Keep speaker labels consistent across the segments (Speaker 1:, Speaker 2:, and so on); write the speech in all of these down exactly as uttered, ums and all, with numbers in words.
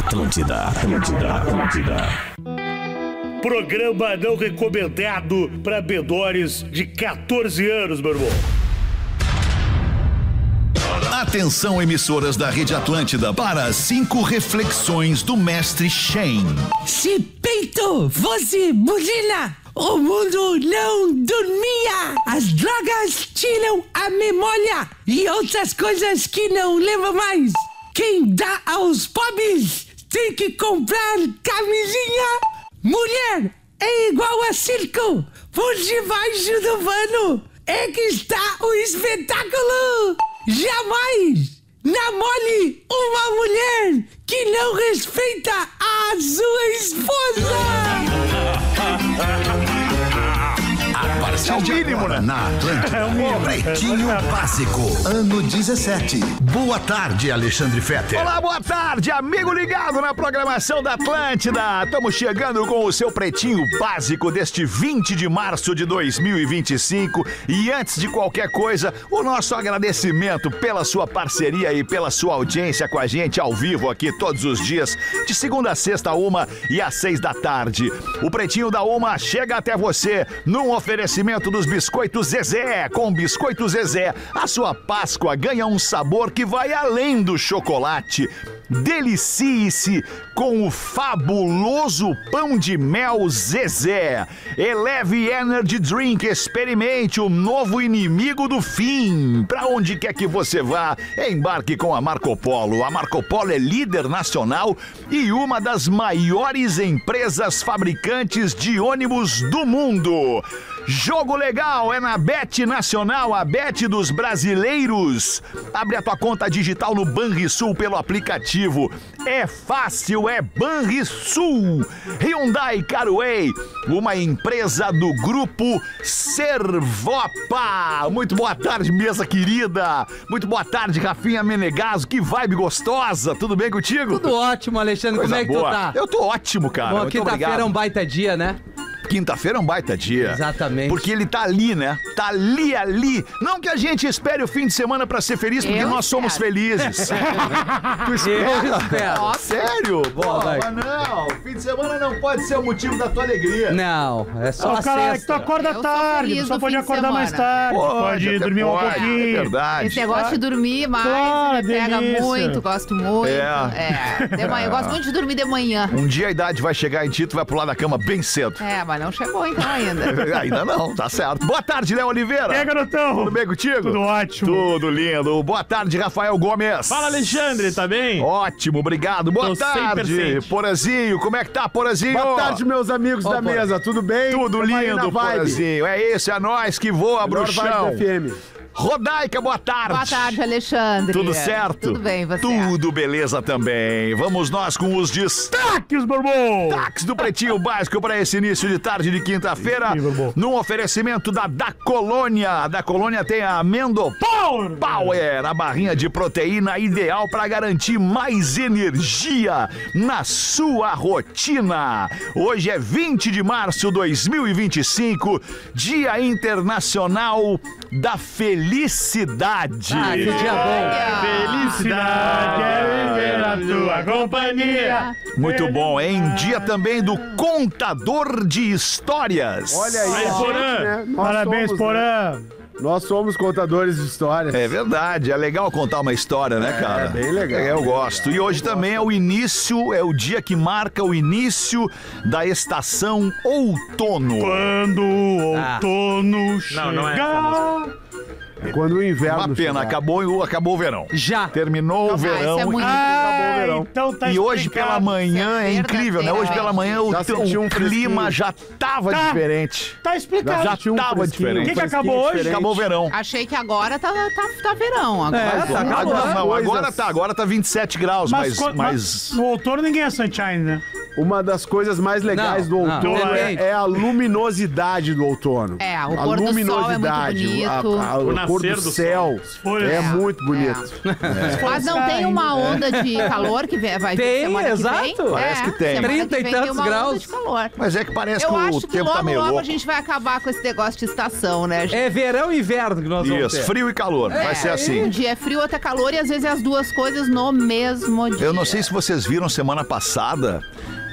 Speaker 1: Atlântida, Atlântida, Atlântida.
Speaker 2: Programa não recomendado para menores de catorze anos, meu irmão.
Speaker 3: Atenção, emissoras da Rede Atlântida, para cinco reflexões do mestre Shen.
Speaker 4: Se peito fosse buzina, o mundo não dormia. As drogas tiram a memória e outras coisas que não lembram mais. Quem dá aos pobres tem que comprar camisinha. Mulher é igual a circo. Por debaixo do pano é que está o espetáculo. Jamais namore uma mulher que não respeita a sua esposa.
Speaker 3: A partir de agora, na Atlântida, Pretinho Básico, ano dezessete. Boa tarde, Alexandre Fetter.
Speaker 5: Olá, boa tarde, amigo ligado na programação da Atlântida. Estamos chegando com o seu Pretinho Básico deste vinte de março de dois mil e vinte e cinco. E antes de qualquer coisa, o nosso agradecimento pela sua parceria e pela sua audiência com a gente ao vivo aqui todos os dias, de segunda a sexta, uma e às seis da tarde. O Pretinho da Uma chega até você num oferecimento dos Biscoitos Zezé. Com Biscoitos Zezé, a sua Páscoa ganha um sabor que vai além do chocolate. Delicie-se com o fabuloso pão de mel Zezé. Eleve Energy Drink, experimente o novo inimigo do fim. Para onde quer que você vá, embarque com a Marco Polo. A Marco Polo é líder nacional e uma das maiores empresas fabricantes de ônibus do mundo. Jogo legal é na Bet Nacional, a Bet dos brasileiros. Abre a tua conta digital no Banrisul pelo aplicativo. É fácil, é Banrisul. Hyundai Carway, uma empresa do grupo Servopa. Muito boa tarde, mesa querida. Muito boa tarde, Rafinha Menegaso. Que vibe gostosa. Tudo bem contigo?
Speaker 6: Tudo ótimo, Alexandre.
Speaker 5: Coisa
Speaker 6: Como é que
Speaker 5: boa.
Speaker 6: tu tá?
Speaker 5: Eu tô ótimo, cara.
Speaker 6: Bom, quinta-feira é um baita dia, né?
Speaker 5: Quinta-feira é um baita dia.
Speaker 6: Exatamente.
Speaker 5: Porque ele tá ali, né? Tá ali, ali. Não que a gente espere o fim de semana pra ser feliz, porque
Speaker 7: Eu
Speaker 5: nós
Speaker 7: espero.
Speaker 5: somos felizes. Tu espera?
Speaker 6: Eu espero.
Speaker 5: Sério?
Speaker 6: Boa,
Speaker 5: Pô,
Speaker 6: vai.
Speaker 5: mas não. Fim de semana não pode ser o motivo da tua alegria.
Speaker 6: Não, é só
Speaker 2: Ó,
Speaker 6: a
Speaker 2: cara, é que tu
Speaker 6: sexta.
Speaker 2: acorda
Speaker 7: Eu sou
Speaker 2: tarde,
Speaker 7: feliz
Speaker 2: tu só
Speaker 7: no
Speaker 2: pode
Speaker 7: fim de
Speaker 2: acordar mais
Speaker 7: semana.
Speaker 2: tarde, pode,
Speaker 5: até
Speaker 2: dormir um
Speaker 5: pode,
Speaker 2: pouquinho.
Speaker 5: É verdade.
Speaker 7: Esse negócio de dormir mais,
Speaker 2: Claro,
Speaker 7: me pega
Speaker 2: delícia.
Speaker 7: muito, gosto muito.
Speaker 5: É.
Speaker 7: É. De manhã, eu gosto muito de dormir de manhã.
Speaker 5: Um dia a idade vai chegar em ti, tu vai pular da cama bem cedo.
Speaker 7: É, mas não chegou então ainda.
Speaker 5: Ainda não, tá certo. Boa tarde, Léo Oliveira.
Speaker 2: E aí, garotão?
Speaker 5: Tudo bem contigo?
Speaker 2: Tudo ótimo.
Speaker 5: Tudo lindo. Boa tarde, Rafael Gomes.
Speaker 8: Fala, Alexandre, tá bem?
Speaker 5: Ótimo, obrigado. Boa
Speaker 8: Tô
Speaker 5: tarde,
Speaker 8: cem por cento.
Speaker 5: Porazinho. Como é que tá, Porazinho?
Speaker 9: Boa tarde, meus amigos
Speaker 6: Ó,
Speaker 9: da
Speaker 6: Porã.
Speaker 9: mesa, tudo bem?
Speaker 5: Tudo
Speaker 9: Tamo aí na
Speaker 5: lindo,
Speaker 9: vibe.
Speaker 5: Porazinho. É isso, é nós que voa,
Speaker 9: Melhor
Speaker 5: bruxão.
Speaker 9: vibe da F M.
Speaker 5: Rodaica, boa tarde.
Speaker 7: Boa tarde, Alexandre.
Speaker 5: Tudo certo?
Speaker 7: Tudo bem, você?
Speaker 5: Tudo beleza também. Vamos nós com os destaques,
Speaker 2: meu irmão.
Speaker 5: Destaques do Pretinho Básico para esse início de tarde de quinta-feira.
Speaker 2: Ih, meu irmão.
Speaker 5: Num oferecimento da Da Colônia. A Da Colônia tem a Amendo
Speaker 2: Power.
Speaker 5: Power, a barrinha de proteína ideal para garantir mais energia na sua rotina. Hoje é vinte de março de dois mil e vinte e cinco, Dia Internacional da Felicidade.
Speaker 6: Ah, que dia bom.
Speaker 2: Felicidade é viver na tua companhia.
Speaker 5: Muito bom, hein? Dia também do contador de histórias.
Speaker 9: Olha aí,
Speaker 8: Aí,
Speaker 9: gente,
Speaker 8: Porã.
Speaker 9: né? Nós
Speaker 2: Parabéns,
Speaker 9: somos,
Speaker 2: Porã.
Speaker 9: né? Nós somos contadores de histórias.
Speaker 5: É verdade, é legal contar uma história, né, cara?
Speaker 9: É, bem legal.
Speaker 5: É, eu
Speaker 9: bem
Speaker 5: gosto.
Speaker 9: legal.
Speaker 5: E hoje também é o início, é o dia que marca o início da estação outono.
Speaker 2: Quando o
Speaker 6: Ah.
Speaker 2: outono chega...
Speaker 8: Não, não é essa
Speaker 9: É quando o inverno
Speaker 5: Uma pena,
Speaker 9: chegar.
Speaker 5: acabou, acabou o verão.
Speaker 6: Já.
Speaker 5: Terminou o
Speaker 7: Ah, isso
Speaker 5: verão.
Speaker 7: é muito-
Speaker 2: Ah,
Speaker 9: o verão.
Speaker 2: então tá
Speaker 5: E hoje
Speaker 2: explicado.
Speaker 5: pela manhã é
Speaker 7: Isso é
Speaker 5: incrível, né? Hoje pela manhã o,
Speaker 9: Já
Speaker 5: teu-
Speaker 9: senti um
Speaker 5: o clima
Speaker 9: fresquinho.
Speaker 5: já tava
Speaker 2: Tá.
Speaker 5: diferente.
Speaker 2: Tá explicado.
Speaker 5: Já
Speaker 9: Senti um
Speaker 5: tava
Speaker 9: fresquinho,
Speaker 5: diferente.
Speaker 9: um
Speaker 2: O que que
Speaker 9: fresquinho
Speaker 2: acabou hoje?
Speaker 9: diferente.
Speaker 5: Acabou o verão.
Speaker 7: Achei que agora tá, tá, tá verão. Agora.
Speaker 6: É, tá
Speaker 5: Ah,
Speaker 6: acabou.
Speaker 5: não, não,
Speaker 9: Coisas-
Speaker 5: agora tá, agora tá vinte e sete graus, mas,
Speaker 2: quando-
Speaker 5: mas
Speaker 2: no outono ninguém é sunshine, né?
Speaker 9: Uma das coisas mais legais
Speaker 6: Não,
Speaker 9: do
Speaker 6: não,
Speaker 9: outono é,
Speaker 6: depende.
Speaker 9: é a luminosidade do outono.
Speaker 7: É, o
Speaker 9: a
Speaker 7: pôr do sol é muito
Speaker 9: luminosidade,
Speaker 7: bonito.
Speaker 9: a- a-
Speaker 8: O
Speaker 9: o
Speaker 8: nascer
Speaker 9: pôr do,
Speaker 8: do
Speaker 9: céu
Speaker 2: folhas.
Speaker 9: é,
Speaker 7: É,
Speaker 9: muito bonito.
Speaker 7: Mas não tem uma onda de calor que vem, vai vir
Speaker 6: Tem,
Speaker 7: semana que
Speaker 6: exato.
Speaker 7: vem?
Speaker 5: Parece que tem.
Speaker 7: semana que
Speaker 6: trinta e
Speaker 7: vem
Speaker 6: tantos
Speaker 7: tem uma onda
Speaker 6: graus.
Speaker 7: de calor.
Speaker 5: Mas é que parece
Speaker 7: Eu
Speaker 5: que o
Speaker 7: acho que
Speaker 5: tempo
Speaker 7: logo,
Speaker 5: tá meio
Speaker 7: logo
Speaker 5: louco.
Speaker 7: a gente vai acabar com esse negócio de estação, né? gente?
Speaker 6: É verão e inverno que nós vamos
Speaker 5: Isso,
Speaker 6: ter.
Speaker 5: frio e calor. Vai ser
Speaker 7: Um
Speaker 5: assim.
Speaker 7: dia é frio, outro é calor e às vezes é as duas coisas no mesmo dia.
Speaker 5: Eu não sei se vocês viram semana passada,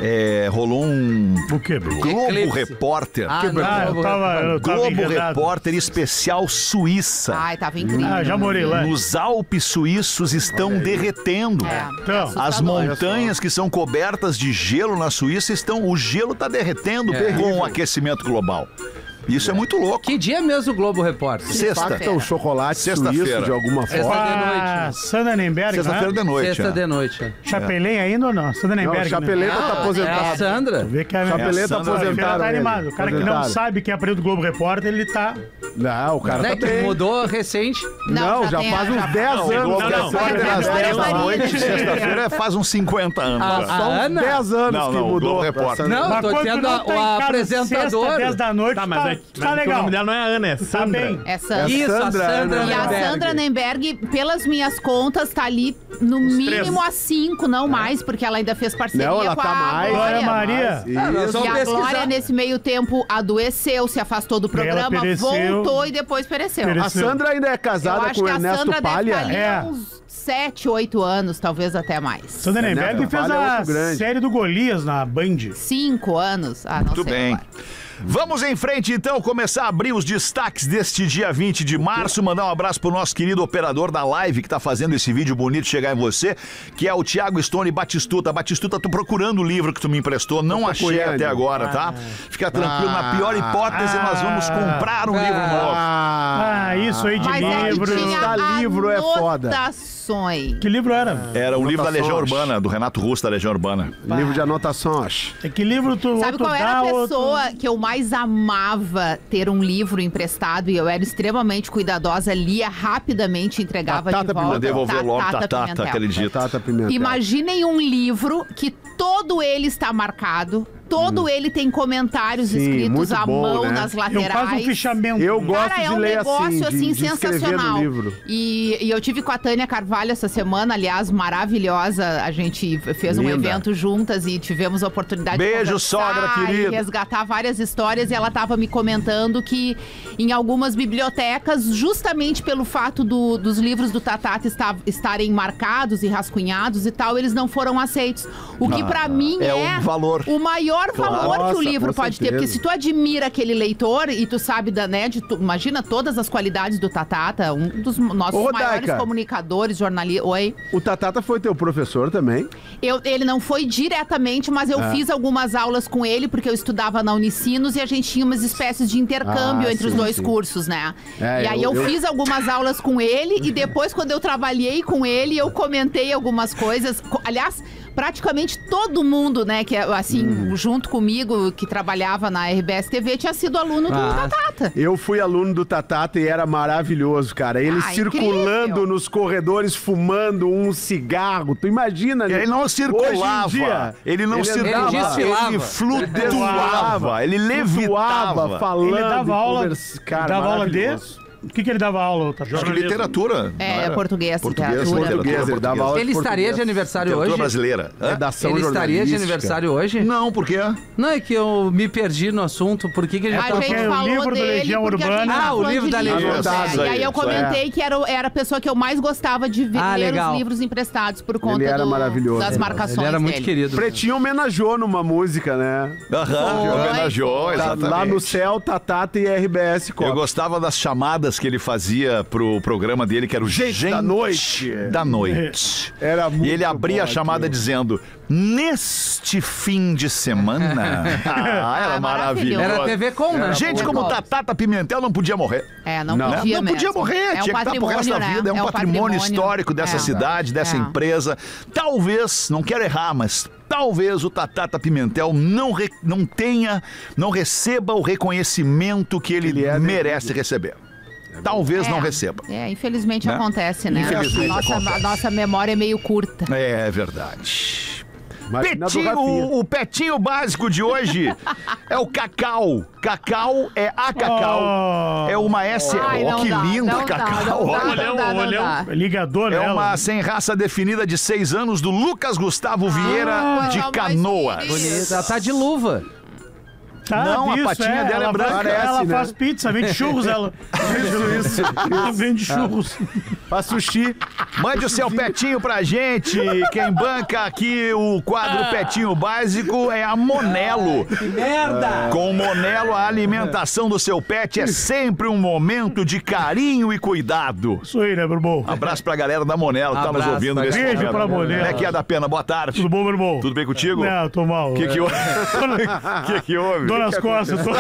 Speaker 5: é, rolou um
Speaker 2: O quê, Bruno?
Speaker 5: Globo
Speaker 6: Eclipse.
Speaker 5: Repórter.
Speaker 6: Ah, não,
Speaker 2: Ah, eu tava, eu tava
Speaker 5: Globo
Speaker 2: enredado.
Speaker 5: Repórter especial Suíça.
Speaker 7: Ai, tava incrível.
Speaker 2: Ah, já morei lá.
Speaker 5: Os Alpes suíços estão derretendo.
Speaker 7: É,
Speaker 2: Então,
Speaker 5: As
Speaker 7: assustador.
Speaker 5: montanhas que são cobertas de gelo na Suíça estão. O gelo está derretendo com o aquecimento global. Isso é muito louco.
Speaker 6: Que dia mesmo o Globo Repórter?
Speaker 5: Sexta.
Speaker 9: Impacta o chocolate
Speaker 5: Sexta-feira.
Speaker 9: suíço de alguma
Speaker 6: Sexta
Speaker 9: forma.
Speaker 6: de
Speaker 2: a
Speaker 6: noite.
Speaker 2: Sandra Nemberg,
Speaker 5: Sexta-feira
Speaker 2: né?
Speaker 5: de noite.
Speaker 6: Sexta
Speaker 5: é.
Speaker 6: de noite.
Speaker 2: Chapelém ainda ou não? Sandra
Speaker 9: Não,
Speaker 2: Nemberg.
Speaker 9: o Chapeleta
Speaker 7: Não,
Speaker 9: tá
Speaker 6: É a
Speaker 9: aposentado.
Speaker 6: Sandra.
Speaker 2: Vê que a
Speaker 9: Chapeleta
Speaker 5: É, Sandra
Speaker 9: aposentaram.
Speaker 2: tá
Speaker 9: ele.
Speaker 2: animado. O cara que não
Speaker 9: Aposentaram.
Speaker 2: sabe quem é período do Globo Repórter, ele tá...
Speaker 9: Não, o cara
Speaker 6: Né,
Speaker 9: tá
Speaker 6: que
Speaker 9: bem.
Speaker 6: mudou recente.
Speaker 9: Não, já
Speaker 7: tem
Speaker 9: faz
Speaker 7: a-
Speaker 9: uns
Speaker 7: já-
Speaker 9: dez
Speaker 5: Não, o
Speaker 9: anos.
Speaker 5: Globo
Speaker 9: que a
Speaker 2: não,
Speaker 9: Sandra
Speaker 5: Repórter
Speaker 2: não,
Speaker 5: às
Speaker 2: não,
Speaker 5: dez
Speaker 2: não,
Speaker 5: da
Speaker 2: não,
Speaker 5: noite,
Speaker 2: não.
Speaker 5: sexta-feira, faz uns cinquenta anos.
Speaker 6: Ah,
Speaker 5: já.
Speaker 6: a
Speaker 9: São
Speaker 6: Ana?
Speaker 9: dez anos
Speaker 5: Não,
Speaker 9: que
Speaker 5: não, o
Speaker 9: mudou.
Speaker 5: Globo
Speaker 9: pra
Speaker 5: Repórter.
Speaker 9: Sandra.
Speaker 6: Não,
Speaker 2: Mas
Speaker 6: tô
Speaker 2: quando
Speaker 6: dizendo
Speaker 2: tu não
Speaker 6: a-
Speaker 2: tá
Speaker 6: o
Speaker 2: em casa
Speaker 6: apresentador.
Speaker 2: Sexta, dez da noite,
Speaker 8: Tá,
Speaker 2: tá,
Speaker 8: mas é,
Speaker 2: tá
Speaker 8: mas o
Speaker 2: legal.
Speaker 8: nome dela não é Ana, é
Speaker 2: Tá
Speaker 8: Sandra.
Speaker 2: bem.
Speaker 7: É Sandra.
Speaker 6: Isso, a
Speaker 9: Sandra,
Speaker 6: Sandra
Speaker 9: né?
Speaker 7: E a
Speaker 6: Nemberg.
Speaker 7: Sandra Nemberg, pelas minhas contas, tá ali no mínimo a cinco, não mais, porque ela ainda fez parceria
Speaker 9: Não, ela
Speaker 7: com
Speaker 9: tá
Speaker 7: a
Speaker 9: mais.
Speaker 2: Glória
Speaker 7: Glória.
Speaker 2: Maria.
Speaker 6: Ah, nós
Speaker 9: Isso.
Speaker 6: vamos
Speaker 7: E a
Speaker 6: pesquisar.
Speaker 7: Glória, nesse meio tempo, adoeceu, se afastou do
Speaker 2: ela
Speaker 7: programa,
Speaker 2: pereceu.
Speaker 7: voltou e depois pereceu.
Speaker 2: Pereceu.
Speaker 9: A Sandra ainda é
Speaker 7: Eu
Speaker 9: casada
Speaker 7: acho
Speaker 9: com o
Speaker 7: que a
Speaker 9: Ernesto
Speaker 7: Sandra deve
Speaker 9: Palha.
Speaker 7: estar ali
Speaker 2: É.
Speaker 7: há uns sete, oito anos, talvez até mais.
Speaker 2: Sandra
Speaker 9: É,
Speaker 2: Nemberg
Speaker 9: né?
Speaker 2: fez
Speaker 9: Falha
Speaker 2: a
Speaker 9: muito grande.
Speaker 2: série do Golias na Band.
Speaker 7: Cinco anos? Ah, não
Speaker 5: Muito
Speaker 7: sei
Speaker 5: bem.
Speaker 7: agora.
Speaker 5: Vamos em frente, então, começar a abrir os destaques deste dia vinte de março. Mandar um abraço pro nosso querido operador da live que tá fazendo esse vídeo bonito chegar em você, que é o Thiago Stone Batistuta. Batistuta, tô procurando o livro que tu me emprestou, não achei
Speaker 9: procurando.
Speaker 5: até agora, tá? Fica tranquilo, na pior hipótese, nós vamos comprar um livro novo.
Speaker 2: Ah, isso aí de
Speaker 7: Mas é que
Speaker 2: livro.
Speaker 7: tinha
Speaker 9: Tá, livro é foda.
Speaker 7: anotações.
Speaker 2: Que livro era?
Speaker 5: Era um livro da Legião
Speaker 9: Anotações.
Speaker 5: Urbana, do Renato Russo da Legião Urbana.
Speaker 9: Livro de anotações.
Speaker 2: É que livro tu
Speaker 7: Sabe
Speaker 2: outro
Speaker 7: qual era
Speaker 2: dá,
Speaker 7: a
Speaker 2: outro-
Speaker 7: pessoa que eu mais amava ter um livro emprestado e eu era extremamente cuidadosa, lia rapidamente e entregava
Speaker 9: Tatata
Speaker 7: de volta?
Speaker 9: Pimentel.
Speaker 5: Devolveu logo
Speaker 7: Tatata
Speaker 5: Tatata,
Speaker 7: Pimentel.
Speaker 5: acredito.
Speaker 9: Tata Pimentel.
Speaker 7: Imaginem um livro que todo ele está marcado, todo ele tem comentários
Speaker 9: Sim,
Speaker 7: escritos
Speaker 9: muito
Speaker 7: à
Speaker 9: bom,
Speaker 7: mão
Speaker 9: né?
Speaker 7: nas
Speaker 2: Eu
Speaker 7: laterais.
Speaker 2: faço um fichamento.
Speaker 9: Eu gosto
Speaker 7: Cara, é
Speaker 9: de
Speaker 7: um
Speaker 9: ler
Speaker 7: negócio
Speaker 9: assim,
Speaker 7: assim,
Speaker 9: de, de escrever
Speaker 7: sensacional.
Speaker 9: no livro.
Speaker 7: E, e eu tive com a Tânia Carvalho essa semana, aliás, maravilhosa. A gente fez um
Speaker 9: Linda.
Speaker 7: evento juntas e tivemos a oportunidade
Speaker 5: Beijo,
Speaker 7: de conversar
Speaker 5: sogra querida.
Speaker 7: e resgatar várias histórias. E ela estava me comentando que em algumas bibliotecas, justamente pelo fato do- dos livros do Tatata esta- estarem marcados e rascunhados e tal, eles não foram aceitos. O que pra mim
Speaker 5: é
Speaker 7: é,
Speaker 5: um valor.
Speaker 7: o maior
Speaker 5: Claro.
Speaker 7: valor que o
Speaker 9: Nossa,
Speaker 7: livro
Speaker 9: com
Speaker 7: pode ter.
Speaker 9: certeza.
Speaker 7: Porque se tu admira aquele leitor e tu sabe da, né, de tu- imagina todas as qualidades do Tatata, um dos nossos
Speaker 9: Ô,
Speaker 7: maiores
Speaker 9: Rodaica.
Speaker 7: comunicadores, jornalistas. Oi.
Speaker 9: O Tatata foi teu professor também?
Speaker 7: Eu, ele não foi diretamente, mas eu
Speaker 9: É.
Speaker 7: fiz algumas aulas com ele, porque eu estudava na Unicinos e a gente tinha umas espécies de intercâmbio
Speaker 9: Ah,
Speaker 7: entre os
Speaker 9: sim,
Speaker 7: dois
Speaker 9: sim.
Speaker 7: cursos, né?
Speaker 9: É,
Speaker 7: e aí
Speaker 9: eu-
Speaker 7: eu,
Speaker 9: eu-
Speaker 7: fiz algumas aulas com ele e depois, quando eu trabalhei com ele, eu comentei algumas coisas. Co- Aliás, praticamente todo mundo, né, que é, assim,
Speaker 9: Hum.
Speaker 7: junto comigo, que trabalhava na R B S T V, tinha sido aluno do
Speaker 6: Ah.
Speaker 7: Tatata.
Speaker 9: Eu fui aluno do Tatata e era maravilhoso, cara. Ele
Speaker 7: Ah,
Speaker 9: circulando
Speaker 7: incrível.
Speaker 9: nos corredores, fumando um cigarro. Tu imagina, né?
Speaker 5: Ele não circulava,
Speaker 9: Hoje em dia,
Speaker 5: ele não
Speaker 9: ele
Speaker 5: circulava,
Speaker 6: Ele desfilava.
Speaker 5: ele flutuava, ele
Speaker 9: Flutuava,
Speaker 5: levitava.
Speaker 9: falando.
Speaker 2: Ele dava
Speaker 9: e
Speaker 2: aula,
Speaker 9: conversa- Cara,
Speaker 2: dava aula de...
Speaker 9: maravilhoso.
Speaker 2: O que que ele dava aula? Tatá?
Speaker 5: Acho que literatura. não
Speaker 7: É,
Speaker 5: era?
Speaker 7: português,
Speaker 5: Português,
Speaker 7: literatura.
Speaker 9: Português, ele dava aula
Speaker 6: Ele
Speaker 9: de
Speaker 6: estaria de
Speaker 9: português.
Speaker 6: aniversário
Speaker 5: Literatura
Speaker 6: hoje?
Speaker 5: brasileira. Hã?
Speaker 9: Redação
Speaker 6: Ele estaria de
Speaker 9: jornalística.
Speaker 6: aniversário hoje?
Speaker 5: Não, por quê?
Speaker 6: Não, é que eu me perdi no assunto. Por que que a gente
Speaker 7: A
Speaker 6: tá
Speaker 7: gente
Speaker 2: porque o
Speaker 7: falou
Speaker 2: livro do
Speaker 7: dele
Speaker 2: Legião
Speaker 7: porque a gente
Speaker 2: Urbana-
Speaker 7: tava
Speaker 6: Ah, o
Speaker 7: falando
Speaker 6: livro
Speaker 7: de
Speaker 6: da
Speaker 7: livros,
Speaker 6: Legião.
Speaker 7: né?
Speaker 5: Isso
Speaker 7: E
Speaker 5: aí,
Speaker 7: aí eu
Speaker 5: isso aí.
Speaker 7: comentei que era, era a pessoa que eu mais gostava de ver
Speaker 6: Ah,
Speaker 7: ler
Speaker 6: legal.
Speaker 7: os livros emprestados por conta
Speaker 9: Ele era
Speaker 7: do-
Speaker 9: maravilhoso.
Speaker 7: das
Speaker 9: Ele
Speaker 7: marcações
Speaker 6: Ele era muito
Speaker 7: dele.
Speaker 6: querido.
Speaker 9: Pretinho homenageou numa música, né?
Speaker 5: Aham,
Speaker 7: Foi.
Speaker 5: homenageou,
Speaker 7: Tá,
Speaker 5: exatamente.
Speaker 9: Lá no céu, Tatata e R B S
Speaker 5: Eu
Speaker 9: Copa.
Speaker 5: gostava das chamadas que ele fazia pro programa dele, que era o
Speaker 9: Gente da Noite.
Speaker 5: da Noite.
Speaker 9: Era muito
Speaker 5: E ele abria
Speaker 9: bom
Speaker 5: a chamada
Speaker 9: aquilo.
Speaker 5: dizendo: neste fim de semana. Ah, era
Speaker 7: Ah,
Speaker 5: maravilhoso.
Speaker 6: Era T V Com, né?
Speaker 5: Gente como
Speaker 7: Era.
Speaker 5: Tatata Pimentel não podia morrer.
Speaker 7: É, não,
Speaker 9: Não.
Speaker 7: podia
Speaker 5: Não
Speaker 7: mesmo.
Speaker 5: podia morrer,
Speaker 7: É um
Speaker 5: tinha que estar pro
Speaker 7: patrimônio,
Speaker 5: resto da
Speaker 7: né?
Speaker 5: vida. É um, patrimônio, histórico dessa
Speaker 7: É.
Speaker 5: cidade, dessa
Speaker 7: É.
Speaker 5: empresa. Talvez, não quero errar, mas talvez o Tatata Pimentel não, re- não tenha, não receba o reconhecimento que ele,
Speaker 9: Ele é
Speaker 5: merece receber. Talvez
Speaker 7: É.
Speaker 5: não receba.
Speaker 7: É, infelizmente
Speaker 5: Né?
Speaker 7: acontece, né?
Speaker 5: Infelizmente
Speaker 7: a, nossa,
Speaker 5: acontece.
Speaker 7: a nossa memória é meio curta.
Speaker 5: É verdade.
Speaker 9: Imagina do
Speaker 5: Petinho,
Speaker 9: Rafinha.
Speaker 5: o, o petinho básico de hoje é o Cacau. Cacau é a Cacau.
Speaker 2: Oh.
Speaker 5: É uma S.
Speaker 7: Ai,
Speaker 5: Ó,
Speaker 7: não
Speaker 5: que
Speaker 7: dá,
Speaker 5: linda,
Speaker 7: não dá,
Speaker 5: Cacau.
Speaker 7: não dá,
Speaker 5: Olha.
Speaker 7: não dá, não
Speaker 8: olhão,
Speaker 7: dá.
Speaker 2: Ligador
Speaker 5: É
Speaker 2: nela.
Speaker 5: uma sem raça definida de seis anos do Lucas Gustavo Vieira de
Speaker 7: coisa mais
Speaker 5: Canoas.
Speaker 7: bonita.
Speaker 6: Ela tá de luva.
Speaker 2: Tá,
Speaker 5: Não, a
Speaker 2: isso,
Speaker 5: patinha dela é
Speaker 2: ela
Speaker 5: branca.
Speaker 2: faz-
Speaker 9: Parece,
Speaker 2: ela
Speaker 9: né?
Speaker 2: faz pizza, vende churros, ela. Isso, isso. Ela vende churros.
Speaker 9: Faz sushi.
Speaker 5: Mande o seu petinho pra gente. Quem banca aqui o quadro Petinho Básico é a Monelo.
Speaker 6: Merda!
Speaker 5: Com o Monelo, a alimentação do seu pet é sempre um momento de carinho e cuidado.
Speaker 2: Isso aí, né, meu irmão?
Speaker 5: Abraço pra galera da Monelo que tá nos
Speaker 6: Abraço
Speaker 5: ouvindo
Speaker 6: pra
Speaker 5: nesse
Speaker 2: Beijo
Speaker 5: momento.
Speaker 2: pra Monelo.
Speaker 5: Como é que é da Pena? Boa tarde.
Speaker 2: Tudo bom, meu irmão?
Speaker 5: Tudo bem contigo?
Speaker 2: Não, tô mal.
Speaker 5: O que que houve? O que que houve?
Speaker 2: Dor nas costas. Tô...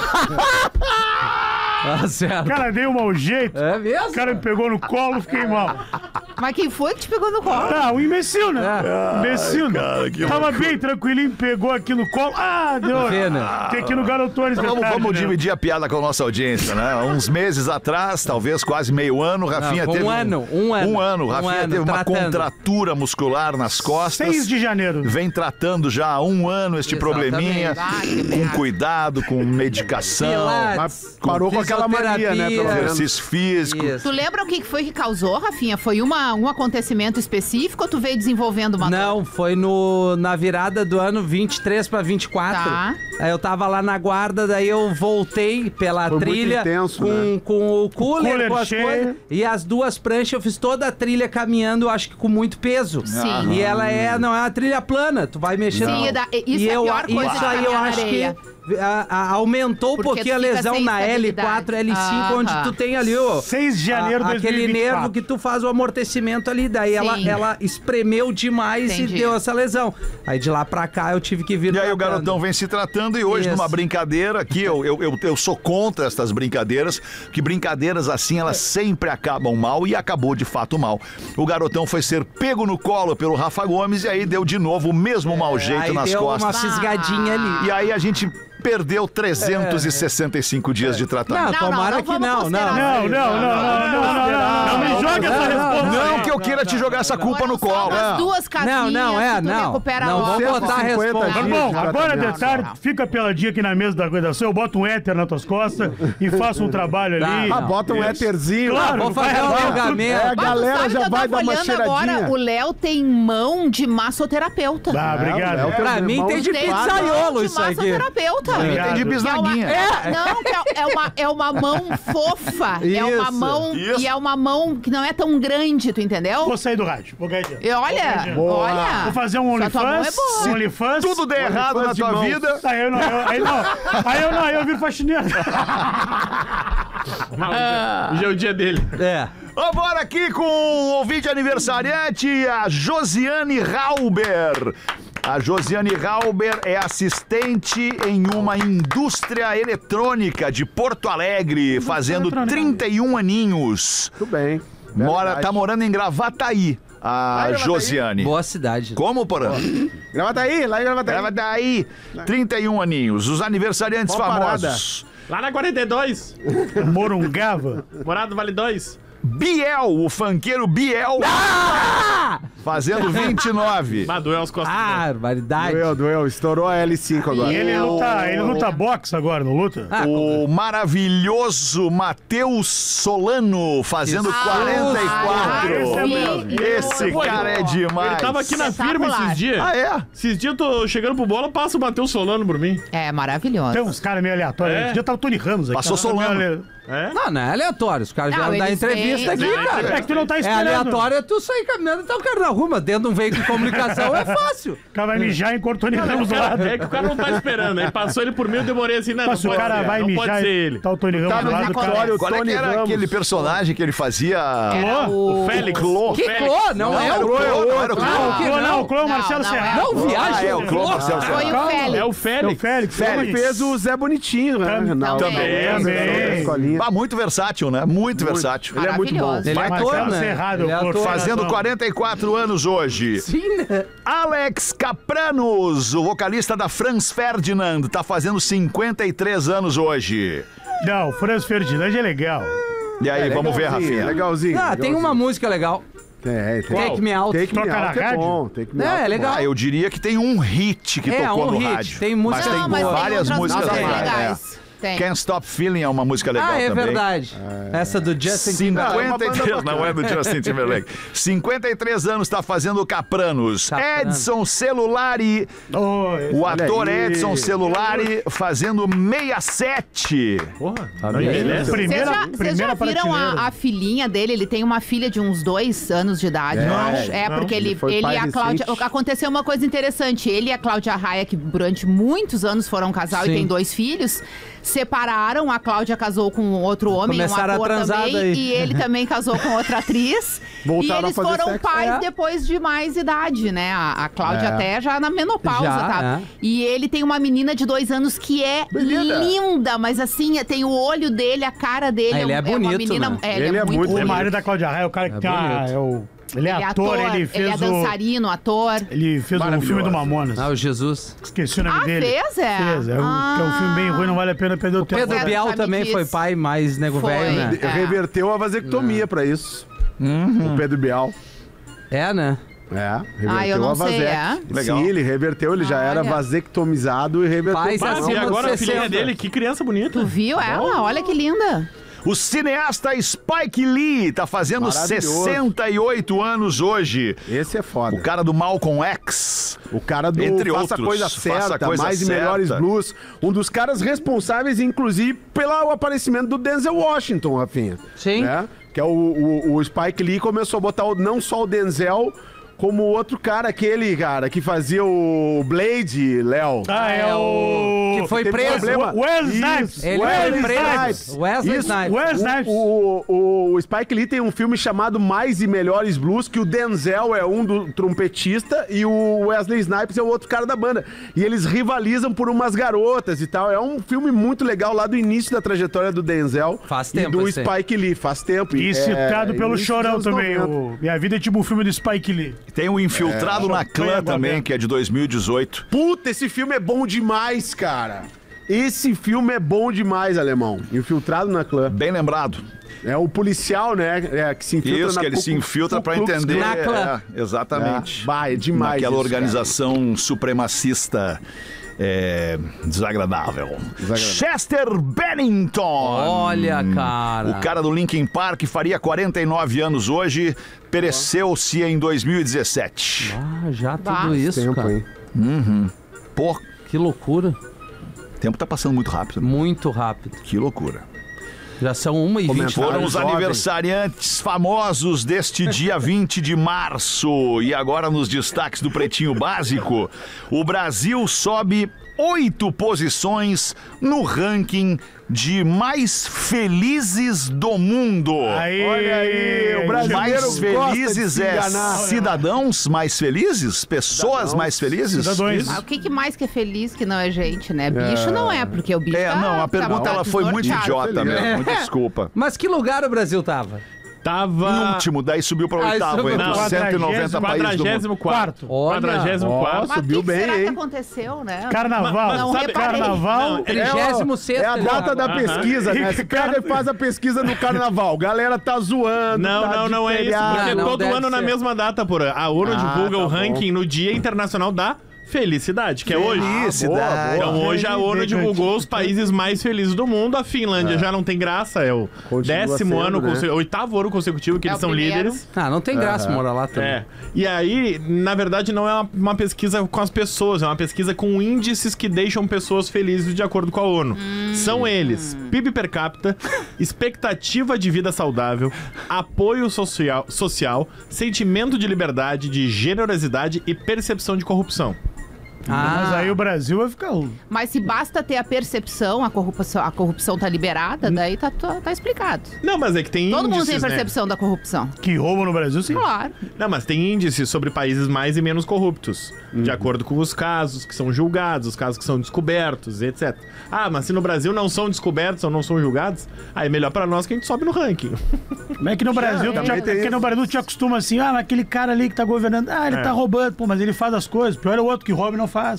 Speaker 6: Tá certo.
Speaker 2: Cara, dei um mau jeito.
Speaker 6: É mesmo?
Speaker 2: O cara me pegou no colo, fiquei mal.
Speaker 7: Mas quem foi que te pegou no colo?
Speaker 2: Ah, um imbecil, né?
Speaker 6: É.
Speaker 2: Imbecil, né?
Speaker 5: cara, que
Speaker 2: Tava bem tranquilinho, pegou aqui no colo. Ah, deu.
Speaker 6: Vê, né?
Speaker 2: Tem aqui no Garotones.
Speaker 5: Vamos,
Speaker 2: detalhe,
Speaker 5: vamos
Speaker 2: né?
Speaker 5: dividir a piada com a nossa audiência, né? Uns meses atrás, talvez quase meio ano, o Rafinha
Speaker 6: Não,
Speaker 5: teve...
Speaker 6: um ano, um ano.
Speaker 5: Um ano. O
Speaker 6: Um
Speaker 5: Rafinha
Speaker 6: ano,
Speaker 5: teve uma
Speaker 6: tratando.
Speaker 5: contratura muscular nas costas.
Speaker 2: seis de janeiro.
Speaker 5: Vem tratando já há um ano este
Speaker 6: Exatamente.
Speaker 5: probleminha.
Speaker 7: Ah, que
Speaker 5: Com
Speaker 7: merda.
Speaker 5: cuidado, com medicação,
Speaker 6: Pilates,
Speaker 9: Mas parou com aquela mania, né? Pelo menos.
Speaker 5: exercício físico.
Speaker 6: Isso.
Speaker 7: Tu lembra o que que foi que causou, Rafinha? Foi uma, um acontecimento específico ou tu veio desenvolvendo uma
Speaker 6: Não, foi no, na virada do ano vinte e três pra vinte e quatro.
Speaker 7: Tá.
Speaker 6: Aí eu tava lá na guarda, daí eu voltei pela
Speaker 9: Foi muito
Speaker 6: trilha
Speaker 9: intenso,
Speaker 6: com,
Speaker 9: né?
Speaker 6: com o cooler,
Speaker 2: cooler
Speaker 6: com as
Speaker 2: cheio.
Speaker 6: coisas. E as duas pranchas, eu fiz toda a trilha caminhando, acho que com muito peso.
Speaker 7: Sim.
Speaker 6: E ela é, não é uma trilha plana, tu vai mexendo.
Speaker 7: Sim, e da- isso
Speaker 6: e
Speaker 7: é a
Speaker 6: eu,
Speaker 7: pior coisa
Speaker 6: isso
Speaker 7: de
Speaker 6: aí eu
Speaker 7: caminhar na
Speaker 6: acho
Speaker 7: areia.
Speaker 6: que a- a- aumentou um
Speaker 7: Porque
Speaker 6: pouquinho a
Speaker 7: tu fica
Speaker 6: lesão
Speaker 7: sem
Speaker 6: na L
Speaker 7: estabilidade.
Speaker 6: quatro, L cinco,
Speaker 7: Aham.
Speaker 6: onde tu tem ali o...
Speaker 2: seis de janeiro de
Speaker 6: a- aquele
Speaker 2: dois mil e vinte e quatro.
Speaker 6: nervo que tu faz o amortecimento ali, daí ela,
Speaker 7: Sim.
Speaker 6: ela espremeu demais
Speaker 7: Entendi.
Speaker 6: e deu essa lesão. Aí de lá pra cá eu tive que vir
Speaker 5: E aí o
Speaker 6: tratando.
Speaker 5: garotão vem se tratando e hoje
Speaker 6: Isso.
Speaker 5: numa brincadeira aqui, eu, eu, eu, eu sou contra estas brincadeiras, que brincadeiras assim elas sempre acabam mal e acabou de fato mal. O garotão foi ser pego no colo pelo Rafa Gomes e aí deu de novo o mesmo mau jeito
Speaker 6: Aí
Speaker 5: nas
Speaker 6: deu
Speaker 5: costas.
Speaker 6: uma fisgadinha ali.
Speaker 5: E aí a gente perdeu trezentos e sessenta e cinco dias de tratamento.
Speaker 6: Não,
Speaker 7: Não, não,
Speaker 6: tomara
Speaker 7: não
Speaker 6: que
Speaker 7: vamos
Speaker 6: não,
Speaker 7: considerar.
Speaker 6: não.
Speaker 2: Não, não, não, não, não, não, não, não, me joga essa resposta.
Speaker 5: Não que eu queira te jogar essa culpa no
Speaker 7: Foram só
Speaker 5: colo.
Speaker 7: umas duas casinhas
Speaker 6: Não, não, é,
Speaker 7: que tu
Speaker 6: não.
Speaker 7: recupera
Speaker 6: Não,
Speaker 7: logo.
Speaker 6: vamos botar a
Speaker 9: cento e cinquenta
Speaker 6: resposta.
Speaker 9: dias.
Speaker 2: Bom,
Speaker 9: de
Speaker 2: agora de
Speaker 9: tratamento.
Speaker 2: tarde, fica peladinho aqui na mesa da redação, eu boto um éter nas tuas costas e faço um trabalho
Speaker 6: Tá,
Speaker 2: ali.
Speaker 9: Ah, bota um
Speaker 2: Isso.
Speaker 9: éterzinho.
Speaker 2: Claro,
Speaker 6: Vou fazer
Speaker 2: vai
Speaker 6: um
Speaker 2: acabar
Speaker 6: alongamento.
Speaker 9: É, a
Speaker 7: Mas tu
Speaker 9: galera
Speaker 7: sabe que
Speaker 9: já
Speaker 7: eu
Speaker 9: vai
Speaker 7: tava
Speaker 9: dar uma
Speaker 7: olhando
Speaker 9: cheiradinha.
Speaker 7: agora, o Léo tem mão de massoterapeuta.
Speaker 2: Ah, obrigado.
Speaker 9: É, o Léo
Speaker 6: Pra mim tem de
Speaker 7: Tem mão
Speaker 6: pizzaiolo
Speaker 7: de
Speaker 6: isso aqui.
Speaker 7: massoterapeuta.
Speaker 2: Obrigado.
Speaker 5: Tem de
Speaker 7: Que é uma-
Speaker 5: bisnaguinha.
Speaker 7: é- não, que é, é uma, é uma mão fofa. É uma
Speaker 6: Isso,
Speaker 7: mão.
Speaker 5: isso.
Speaker 7: E é uma mão que não é tão grande, tu entendeu?
Speaker 2: Vou sair do rádio, vou ganhar dinheiro.
Speaker 7: E olha,
Speaker 2: Boa.
Speaker 7: olha.
Speaker 2: Vou fazer um
Speaker 7: Só tua mão
Speaker 2: OnlyFans.
Speaker 7: é boa.
Speaker 2: Um OnlyFans.
Speaker 5: Tudo der errado na
Speaker 9: de
Speaker 5: tua
Speaker 9: mãos.
Speaker 5: vida.
Speaker 2: Aí eu não, eu, aí não, aí eu não, aí eu viro faxineiro.
Speaker 8: Hoje é o dia dele.
Speaker 6: É.
Speaker 5: Vambora aqui com o ouvinte aniversariante, a Josiane Rauber. A Josiane Rauber é assistente em uma indústria eletrônica de Porto Alegre, fazendo trinta e um aninhos.
Speaker 9: Tudo bem.
Speaker 5: Mora,
Speaker 9: Verdade.
Speaker 5: tá morando em Gravataí, a
Speaker 9: Gravataí?
Speaker 5: Josiane.
Speaker 6: Boa cidade.
Speaker 5: Como, Porã?
Speaker 9: Gravataí, lá em Gravataí.
Speaker 5: Gravataí, trinta e um aninhos. Os aniversariantes
Speaker 9: Boa
Speaker 5: famosos.
Speaker 8: Lá na quarenta e dois,
Speaker 2: Morungava.
Speaker 8: Morado Vale dois.
Speaker 5: Biel, o funkeiro Biel. Fazendo vinte e nove.
Speaker 8: Bah, doeu as costas.
Speaker 6: Ah, barbaridade.
Speaker 9: Doeu, doeu. Estourou a L cinco agora.
Speaker 2: E ele luta, ele luta boxe agora, não luta?
Speaker 6: Ah,
Speaker 5: O maravilhoso Matheus Solano, fazendo quarenta e quatro.
Speaker 2: esse é mesmo.
Speaker 5: Esse cara é demais.
Speaker 8: Ele tava aqui na firma
Speaker 7: Espetacular.
Speaker 8: esses dias.
Speaker 5: Ah, é?
Speaker 8: Esses dias eu tô chegando pro bola, passa o Matheus Solano por mim.
Speaker 7: É maravilhoso.
Speaker 2: Tem uns caras meio aleatórios.
Speaker 8: É.
Speaker 2: Esse dia tava o Tony Ramos aqui.
Speaker 5: Passou
Speaker 2: Tava
Speaker 5: Solano.
Speaker 2: meio-
Speaker 8: É?
Speaker 6: Não, não é aleatório. Os caras
Speaker 7: Não,
Speaker 6: vieram dar
Speaker 7: eles
Speaker 6: entrevista
Speaker 7: vêm-
Speaker 6: aqui, cara.
Speaker 2: É que tu não tá
Speaker 6: É
Speaker 2: esperando.
Speaker 6: aleatório é tu sair caminhando e tá o cara na rua, mas dentro de um veículo de comunicação é fácil.
Speaker 2: O cara vai mijar e enquanto o Tony
Speaker 8: Não,
Speaker 2: Ramos
Speaker 8: o
Speaker 2: do
Speaker 8: cara-
Speaker 2: lado.
Speaker 8: é que o cara não tá esperando. Aí passou ele por mim, eu demorei assim, não, não
Speaker 2: Mas se o
Speaker 8: pode
Speaker 2: cara
Speaker 8: ser,
Speaker 2: vai
Speaker 8: não
Speaker 2: mijar
Speaker 8: pode ser
Speaker 2: e
Speaker 8: ele.
Speaker 2: tá o Tony Ramos
Speaker 9: Tá
Speaker 2: do
Speaker 9: no
Speaker 2: lado, o cara...
Speaker 9: Vitório,
Speaker 5: Qual é que
Speaker 9: Tony
Speaker 5: era
Speaker 9: Ramos.
Speaker 5: aquele personagem que ele fazia?
Speaker 7: Era
Speaker 8: O
Speaker 7: o...
Speaker 8: Félix.
Speaker 5: Clô.
Speaker 8: O
Speaker 6: Que
Speaker 8: Félix.
Speaker 6: clô, não, é
Speaker 5: Era
Speaker 6: o
Speaker 5: o Clô,
Speaker 6: Clô.
Speaker 5: era o Clô.
Speaker 2: Não, o Clô não, o Clô é o
Speaker 7: Não,
Speaker 2: Marcelo
Speaker 7: não,
Speaker 2: Serrano.
Speaker 6: Não, viaja.
Speaker 5: Ah, é, o Clô, Marcelo
Speaker 7: Foi
Speaker 5: Serrano.
Speaker 7: o Félix.
Speaker 8: É o
Speaker 2: É o
Speaker 8: Félix.
Speaker 2: Félix.
Speaker 9: Ele fez o Zé Bonitinho, né? Renato?
Speaker 7: Também.
Speaker 2: Também.
Speaker 9: Escolinha.
Speaker 5: Ah, muito versátil, né? Muito versátil.
Speaker 9: Ele é muito bom.
Speaker 7: Maravilhoso.
Speaker 6: Ele é
Speaker 2: Marcelo
Speaker 6: ator, né?
Speaker 2: Serrado,
Speaker 6: Ele é
Speaker 2: por
Speaker 6: ator.
Speaker 5: Fazendo
Speaker 2: razão.
Speaker 5: quarenta e quatro anos hoje.
Speaker 6: Sim, né?
Speaker 5: Alex Capranos, o vocalista da Franz Ferdinand, tá fazendo cinquenta e três anos hoje.
Speaker 2: Não, o Franz Ferdinand é legal.
Speaker 5: E aí,
Speaker 9: É
Speaker 5: vamos ver,
Speaker 9: legalzinho,
Speaker 5: Rafinha.
Speaker 9: Legalzinho.
Speaker 6: Ah, tem
Speaker 9: legalzinho.
Speaker 6: uma música legal.
Speaker 9: É, tem,
Speaker 6: Take Me Out.
Speaker 9: Take Me
Speaker 2: Toca na
Speaker 9: Out é
Speaker 2: rádio?
Speaker 9: bom. Take Me
Speaker 6: É,
Speaker 9: Out
Speaker 6: é legal.
Speaker 5: Ah, eu diria que tem um hit que
Speaker 6: É,
Speaker 5: tocou
Speaker 6: um
Speaker 5: no
Speaker 6: hit.
Speaker 5: rádio.
Speaker 6: Tem música
Speaker 5: mas tem
Speaker 7: Não, mas tem
Speaker 5: várias
Speaker 7: outras
Speaker 5: músicas
Speaker 7: músicas
Speaker 5: lá.
Speaker 7: legais.
Speaker 5: É.
Speaker 7: Tem.
Speaker 5: Can't Stop Feeling é uma música legal
Speaker 6: Ah, é
Speaker 5: também.
Speaker 6: verdade. Essa do Justin Timberlake.
Speaker 5: cinquenta e três, não é do Justin Timberlake. cinquenta e três anos tá fazendo Capranos.
Speaker 6: Capranos.
Speaker 5: Edson Celulari,
Speaker 2: Oh, esse-
Speaker 5: o
Speaker 9: Olha
Speaker 5: ator
Speaker 9: aí.
Speaker 5: Edson Celulari fazendo sessenta e sete.
Speaker 8: Porra,
Speaker 9: Tá
Speaker 8: não
Speaker 9: bem.
Speaker 8: envelhece.
Speaker 7: Vocês
Speaker 2: Primeira,
Speaker 7: já, vocês
Speaker 2: primeira
Speaker 7: já viram
Speaker 2: prateleira.
Speaker 7: a, a filhinha dele? Ele tem uma filha de uns dois anos de idade,
Speaker 9: É,
Speaker 7: eu acho. É,
Speaker 2: não.
Speaker 7: porque ele,
Speaker 9: Ele foi
Speaker 7: ele
Speaker 9: pai
Speaker 7: e a Cláudia.
Speaker 9: recente.
Speaker 7: Aconteceu uma coisa interessante. Ele e a Cláudia Raia, que durante muitos anos foram um casal
Speaker 6: Sim.
Speaker 7: e tem dois filhos, separaram. A Cláudia casou com outro homem,
Speaker 6: Começaram
Speaker 7: um
Speaker 6: a
Speaker 7: ator
Speaker 6: transar
Speaker 7: também.
Speaker 6: daí.
Speaker 7: E ele também casou com outra atriz.
Speaker 9: Voltaram
Speaker 7: e eles
Speaker 9: a fazer
Speaker 7: foram
Speaker 9: sexo.
Speaker 7: pais
Speaker 6: É.
Speaker 7: depois de mais idade, né? A, a Cláudia
Speaker 9: É.
Speaker 7: até já na menopausa,
Speaker 6: Já,
Speaker 7: tá?
Speaker 6: é.
Speaker 7: E ele tem uma menina de dois anos que é
Speaker 9: Menina.
Speaker 7: linda, mas assim, tem o olho dele, a cara dele.
Speaker 6: Ah, ele é
Speaker 7: uma
Speaker 6: bonito,
Speaker 7: menina,
Speaker 6: né?
Speaker 7: é, ele,
Speaker 9: Ele
Speaker 7: é,
Speaker 9: é
Speaker 7: muito
Speaker 9: muito
Speaker 2: O
Speaker 7: bonito.
Speaker 2: marido da Cláudia Raia, o cara que
Speaker 6: É
Speaker 2: tem a,
Speaker 6: bonito.
Speaker 2: é o... Ele é
Speaker 7: Ele é
Speaker 2: ator, ele fez
Speaker 7: ele é
Speaker 2: o...
Speaker 7: dançarino, ator.
Speaker 2: Ele fez o
Speaker 5: Maravilhoso.
Speaker 2: filme do Mamonas.
Speaker 6: Ah, o Jesus.
Speaker 2: Esqueci o nome
Speaker 7: Ah,
Speaker 2: dele.
Speaker 7: fez, é?
Speaker 2: Fez. É, um,
Speaker 7: Ah.
Speaker 2: que é um filme bem ruim, não vale a pena perder o, tempo.
Speaker 6: Pedro
Speaker 7: Quero
Speaker 6: Bial
Speaker 7: saber
Speaker 6: também
Speaker 7: disso.
Speaker 6: foi pai mais nego
Speaker 7: Foi.
Speaker 6: velho, né?
Speaker 7: É.
Speaker 9: Reverteu a vasectomia pra isso. O Pedro Bial.
Speaker 6: É, né?
Speaker 9: É, reverteu
Speaker 7: Ah, eu não
Speaker 9: a
Speaker 7: sei,
Speaker 9: vasec.
Speaker 7: é?
Speaker 5: Legal.
Speaker 9: Sim, ele reverteu, ele já era
Speaker 7: Olha.
Speaker 9: vasectomizado e reverteu.
Speaker 6: Pais
Speaker 9: pra
Speaker 8: Mas,
Speaker 6: acima
Speaker 8: e
Speaker 9: não.
Speaker 8: agora a
Speaker 6: de
Speaker 8: filhinha
Speaker 6: sessenta.
Speaker 8: dele, que criança bonita.
Speaker 7: Tu viu ela? Olha que linda.
Speaker 5: O cineasta Spike Lee tá fazendo
Speaker 9: Maravilhoso.
Speaker 5: sessenta e oito anos hoje.
Speaker 9: Esse é foda.
Speaker 5: O cara do Malcolm X.
Speaker 9: O cara do
Speaker 5: Entre
Speaker 9: Faça
Speaker 5: outros,
Speaker 9: a Coisa
Speaker 5: Faça
Speaker 9: Certa,
Speaker 5: a Coisa
Speaker 9: Mais
Speaker 5: Certa.
Speaker 9: e Melhores Blues. Um dos caras responsáveis, inclusive, pelo aparecimento do Denzel Washington, Rafinha.
Speaker 6: Sim.
Speaker 9: Né? Que é o, o, o Spike Lee começou a botar o- não só o Denzel, como o outro cara, aquele cara que fazia o Blade, Léo.
Speaker 2: Ah, é o...
Speaker 6: Que foi
Speaker 9: Teve
Speaker 6: preso.
Speaker 9: problema.
Speaker 2: Wesley
Speaker 9: Isso,
Speaker 2: Snipes.
Speaker 6: Ele
Speaker 9: Wesley
Speaker 6: foi preso.
Speaker 9: Snipes.
Speaker 6: Wesley
Speaker 9: Isso,
Speaker 6: Snipes.
Speaker 2: Wesley Snipes.
Speaker 9: O, o, o Spike Lee tem um filme chamado Mais e Melhores Blues, que o Denzel é um do trompetista e o Wesley Snipes é o outro cara da banda. E eles rivalizam por umas garotas e tal. É um filme muito legal lá do início da trajetória do Denzel
Speaker 6: Faz
Speaker 9: e
Speaker 6: tempo
Speaker 9: do
Speaker 6: esse aí.
Speaker 9: Spike Lee. Faz tempo.
Speaker 2: E citado
Speaker 9: é,
Speaker 2: pelo
Speaker 9: início
Speaker 2: Chorão
Speaker 9: dos anos
Speaker 2: também.
Speaker 9: noventa.
Speaker 2: O... Minha Vida é tipo um filme do Spike Lee.
Speaker 5: Tem o Infiltrado na
Speaker 2: Foi
Speaker 5: Clã
Speaker 2: agora
Speaker 5: também,
Speaker 2: mesmo.
Speaker 5: que é de dois mil e dezoito.
Speaker 9: Puta, esse filme é bom demais, cara. Esse filme é bom demais, alemão. Infiltrado na clã.
Speaker 5: Bem lembrado.
Speaker 9: É o policial, né? É, que se infiltra
Speaker 5: Isso,
Speaker 9: na
Speaker 5: que ele
Speaker 9: Ku-
Speaker 5: se infiltra
Speaker 9: Ku
Speaker 5: pra
Speaker 9: Klux
Speaker 5: entender.
Speaker 9: Klan.
Speaker 6: Na clã.
Speaker 5: É, exatamente.
Speaker 9: É. Bah, é demais
Speaker 5: Naquela
Speaker 9: isso,
Speaker 5: organização supremacista é, desagradável. Chester Bennington.
Speaker 6: Olha, cara.
Speaker 5: O cara do Linkin Park faria quarenta e nove anos hoje, pereceu-se em dois mil e dezessete.
Speaker 6: Ah, já
Speaker 7: Bah.
Speaker 6: tudo isso,
Speaker 9: Tempo,
Speaker 6: cara.
Speaker 9: hein?
Speaker 5: Pô,
Speaker 6: Que loucura.
Speaker 5: o tempo tá passando muito rápido.
Speaker 6: Muito rápido.
Speaker 5: Que loucura.
Speaker 6: Já são uma e vinte.
Speaker 5: Foram os
Speaker 9: jovem.
Speaker 5: aniversariantes famosos deste dia vinte de março. E agora nos destaques do Pretinho Básico, o Brasil sobe oito posições no ranking de mais felizes do mundo.
Speaker 2: Aí,
Speaker 9: Olha aí, o brasileiro
Speaker 5: Mais
Speaker 9: gosta
Speaker 5: felizes
Speaker 9: de se
Speaker 5: é
Speaker 9: enganar.
Speaker 5: cidadãos mais felizes? Pessoas
Speaker 9: Cidadãos.
Speaker 5: mais felizes?
Speaker 2: Cidadões.
Speaker 7: Mas o que, que mais que é feliz que não é gente, né? Bicho não é, porque o bicho
Speaker 5: É,
Speaker 7: tá,
Speaker 5: não, a
Speaker 7: tá-
Speaker 5: pergunta
Speaker 7: tá
Speaker 5: ela foi muito
Speaker 7: desnorteado.
Speaker 5: idiota mesmo. Muito desculpa.
Speaker 6: Mas que lugar o Brasil tava?
Speaker 8: Tava...
Speaker 5: Em último, daí subiu para
Speaker 6: Ah,
Speaker 5: oitavo
Speaker 6: subiu
Speaker 5: entre
Speaker 8: pra
Speaker 5: os cento e noventa países do mundo.
Speaker 8: quadragésimo quarto.
Speaker 6: Olha.
Speaker 8: quadragésimo quarto.
Speaker 7: Mas
Speaker 9: Subiu
Speaker 7: o que, que
Speaker 9: bem,
Speaker 7: será
Speaker 9: hein?
Speaker 7: que aconteceu, né?
Speaker 2: Carnaval.
Speaker 8: Mas-
Speaker 7: Não
Speaker 8: sabe-
Speaker 7: reparei.
Speaker 2: Carnaval.
Speaker 8: Não, ele-
Speaker 6: trigésimo sexto.
Speaker 9: É a data da pesquisa, né? Você pega e faz a pesquisa no carnaval. Galera tá zoando.
Speaker 8: Não,
Speaker 9: tá
Speaker 8: não,
Speaker 9: de
Speaker 8: não é isso.
Speaker 9: feriado.
Speaker 8: Porque
Speaker 6: Não, não
Speaker 8: todo
Speaker 6: deve
Speaker 8: ano na
Speaker 6: ser.
Speaker 8: mesma data, porra. A ONU
Speaker 9: Ah,
Speaker 8: divulga
Speaker 9: tá
Speaker 8: o
Speaker 9: bom.
Speaker 8: ranking no Dia Internacional da Felicidade, que é hoje.
Speaker 5: Felicidade.
Speaker 8: Então hoje a ONU divulgou os países mais felizes do mundo. A Finlândia já não tem graça, é o
Speaker 9: Continua
Speaker 8: décimo
Speaker 9: sendo,
Speaker 8: ano,
Speaker 9: né?
Speaker 8: conse- oitavo ano consecutivo que
Speaker 7: É
Speaker 8: eles
Speaker 7: o
Speaker 8: são
Speaker 7: primeiro.
Speaker 8: líderes.
Speaker 6: Ah, não tem graça morar lá também.
Speaker 8: É. E aí, na verdade, não é uma, uma pesquisa com as pessoas, é uma pesquisa com índices que deixam pessoas felizes de acordo com a ONU. São eles: P I B per capita, expectativa de vida saudável, apoio social, social, sentimento de liberdade, de generosidade e percepção de corrupção.
Speaker 2: Mas
Speaker 6: Ah,
Speaker 2: aí o Brasil vai ficar...
Speaker 7: Mas se basta ter a percepção, a corrupção, a corrupção tá liberada, daí tá, tá, tá explicado.
Speaker 8: Não, mas é que tem
Speaker 7: Todo mundo
Speaker 8: índices,
Speaker 7: tem
Speaker 8: né?
Speaker 7: percepção da corrupção.
Speaker 2: Que roubam no Brasil, sim.
Speaker 7: Claro.
Speaker 8: Não, mas tem índices sobre países mais e menos corruptos, de acordo com os casos que são julgados, os casos que são descobertos, etcétera. Ah, mas se no Brasil não são descobertos ou não são julgados, aí é melhor pra nós que a gente sobe no ranking.
Speaker 2: Como é que no Brasil, tu
Speaker 9: também
Speaker 2: te,
Speaker 9: tem
Speaker 2: é que
Speaker 9: isso.
Speaker 2: no Brasil tu te acostuma assim, ah, mas aquele cara ali que tá governando, ah, ele
Speaker 8: É.
Speaker 2: tá roubando, pô, mas ele faz as coisas. Pior é o outro que rouba e não faz.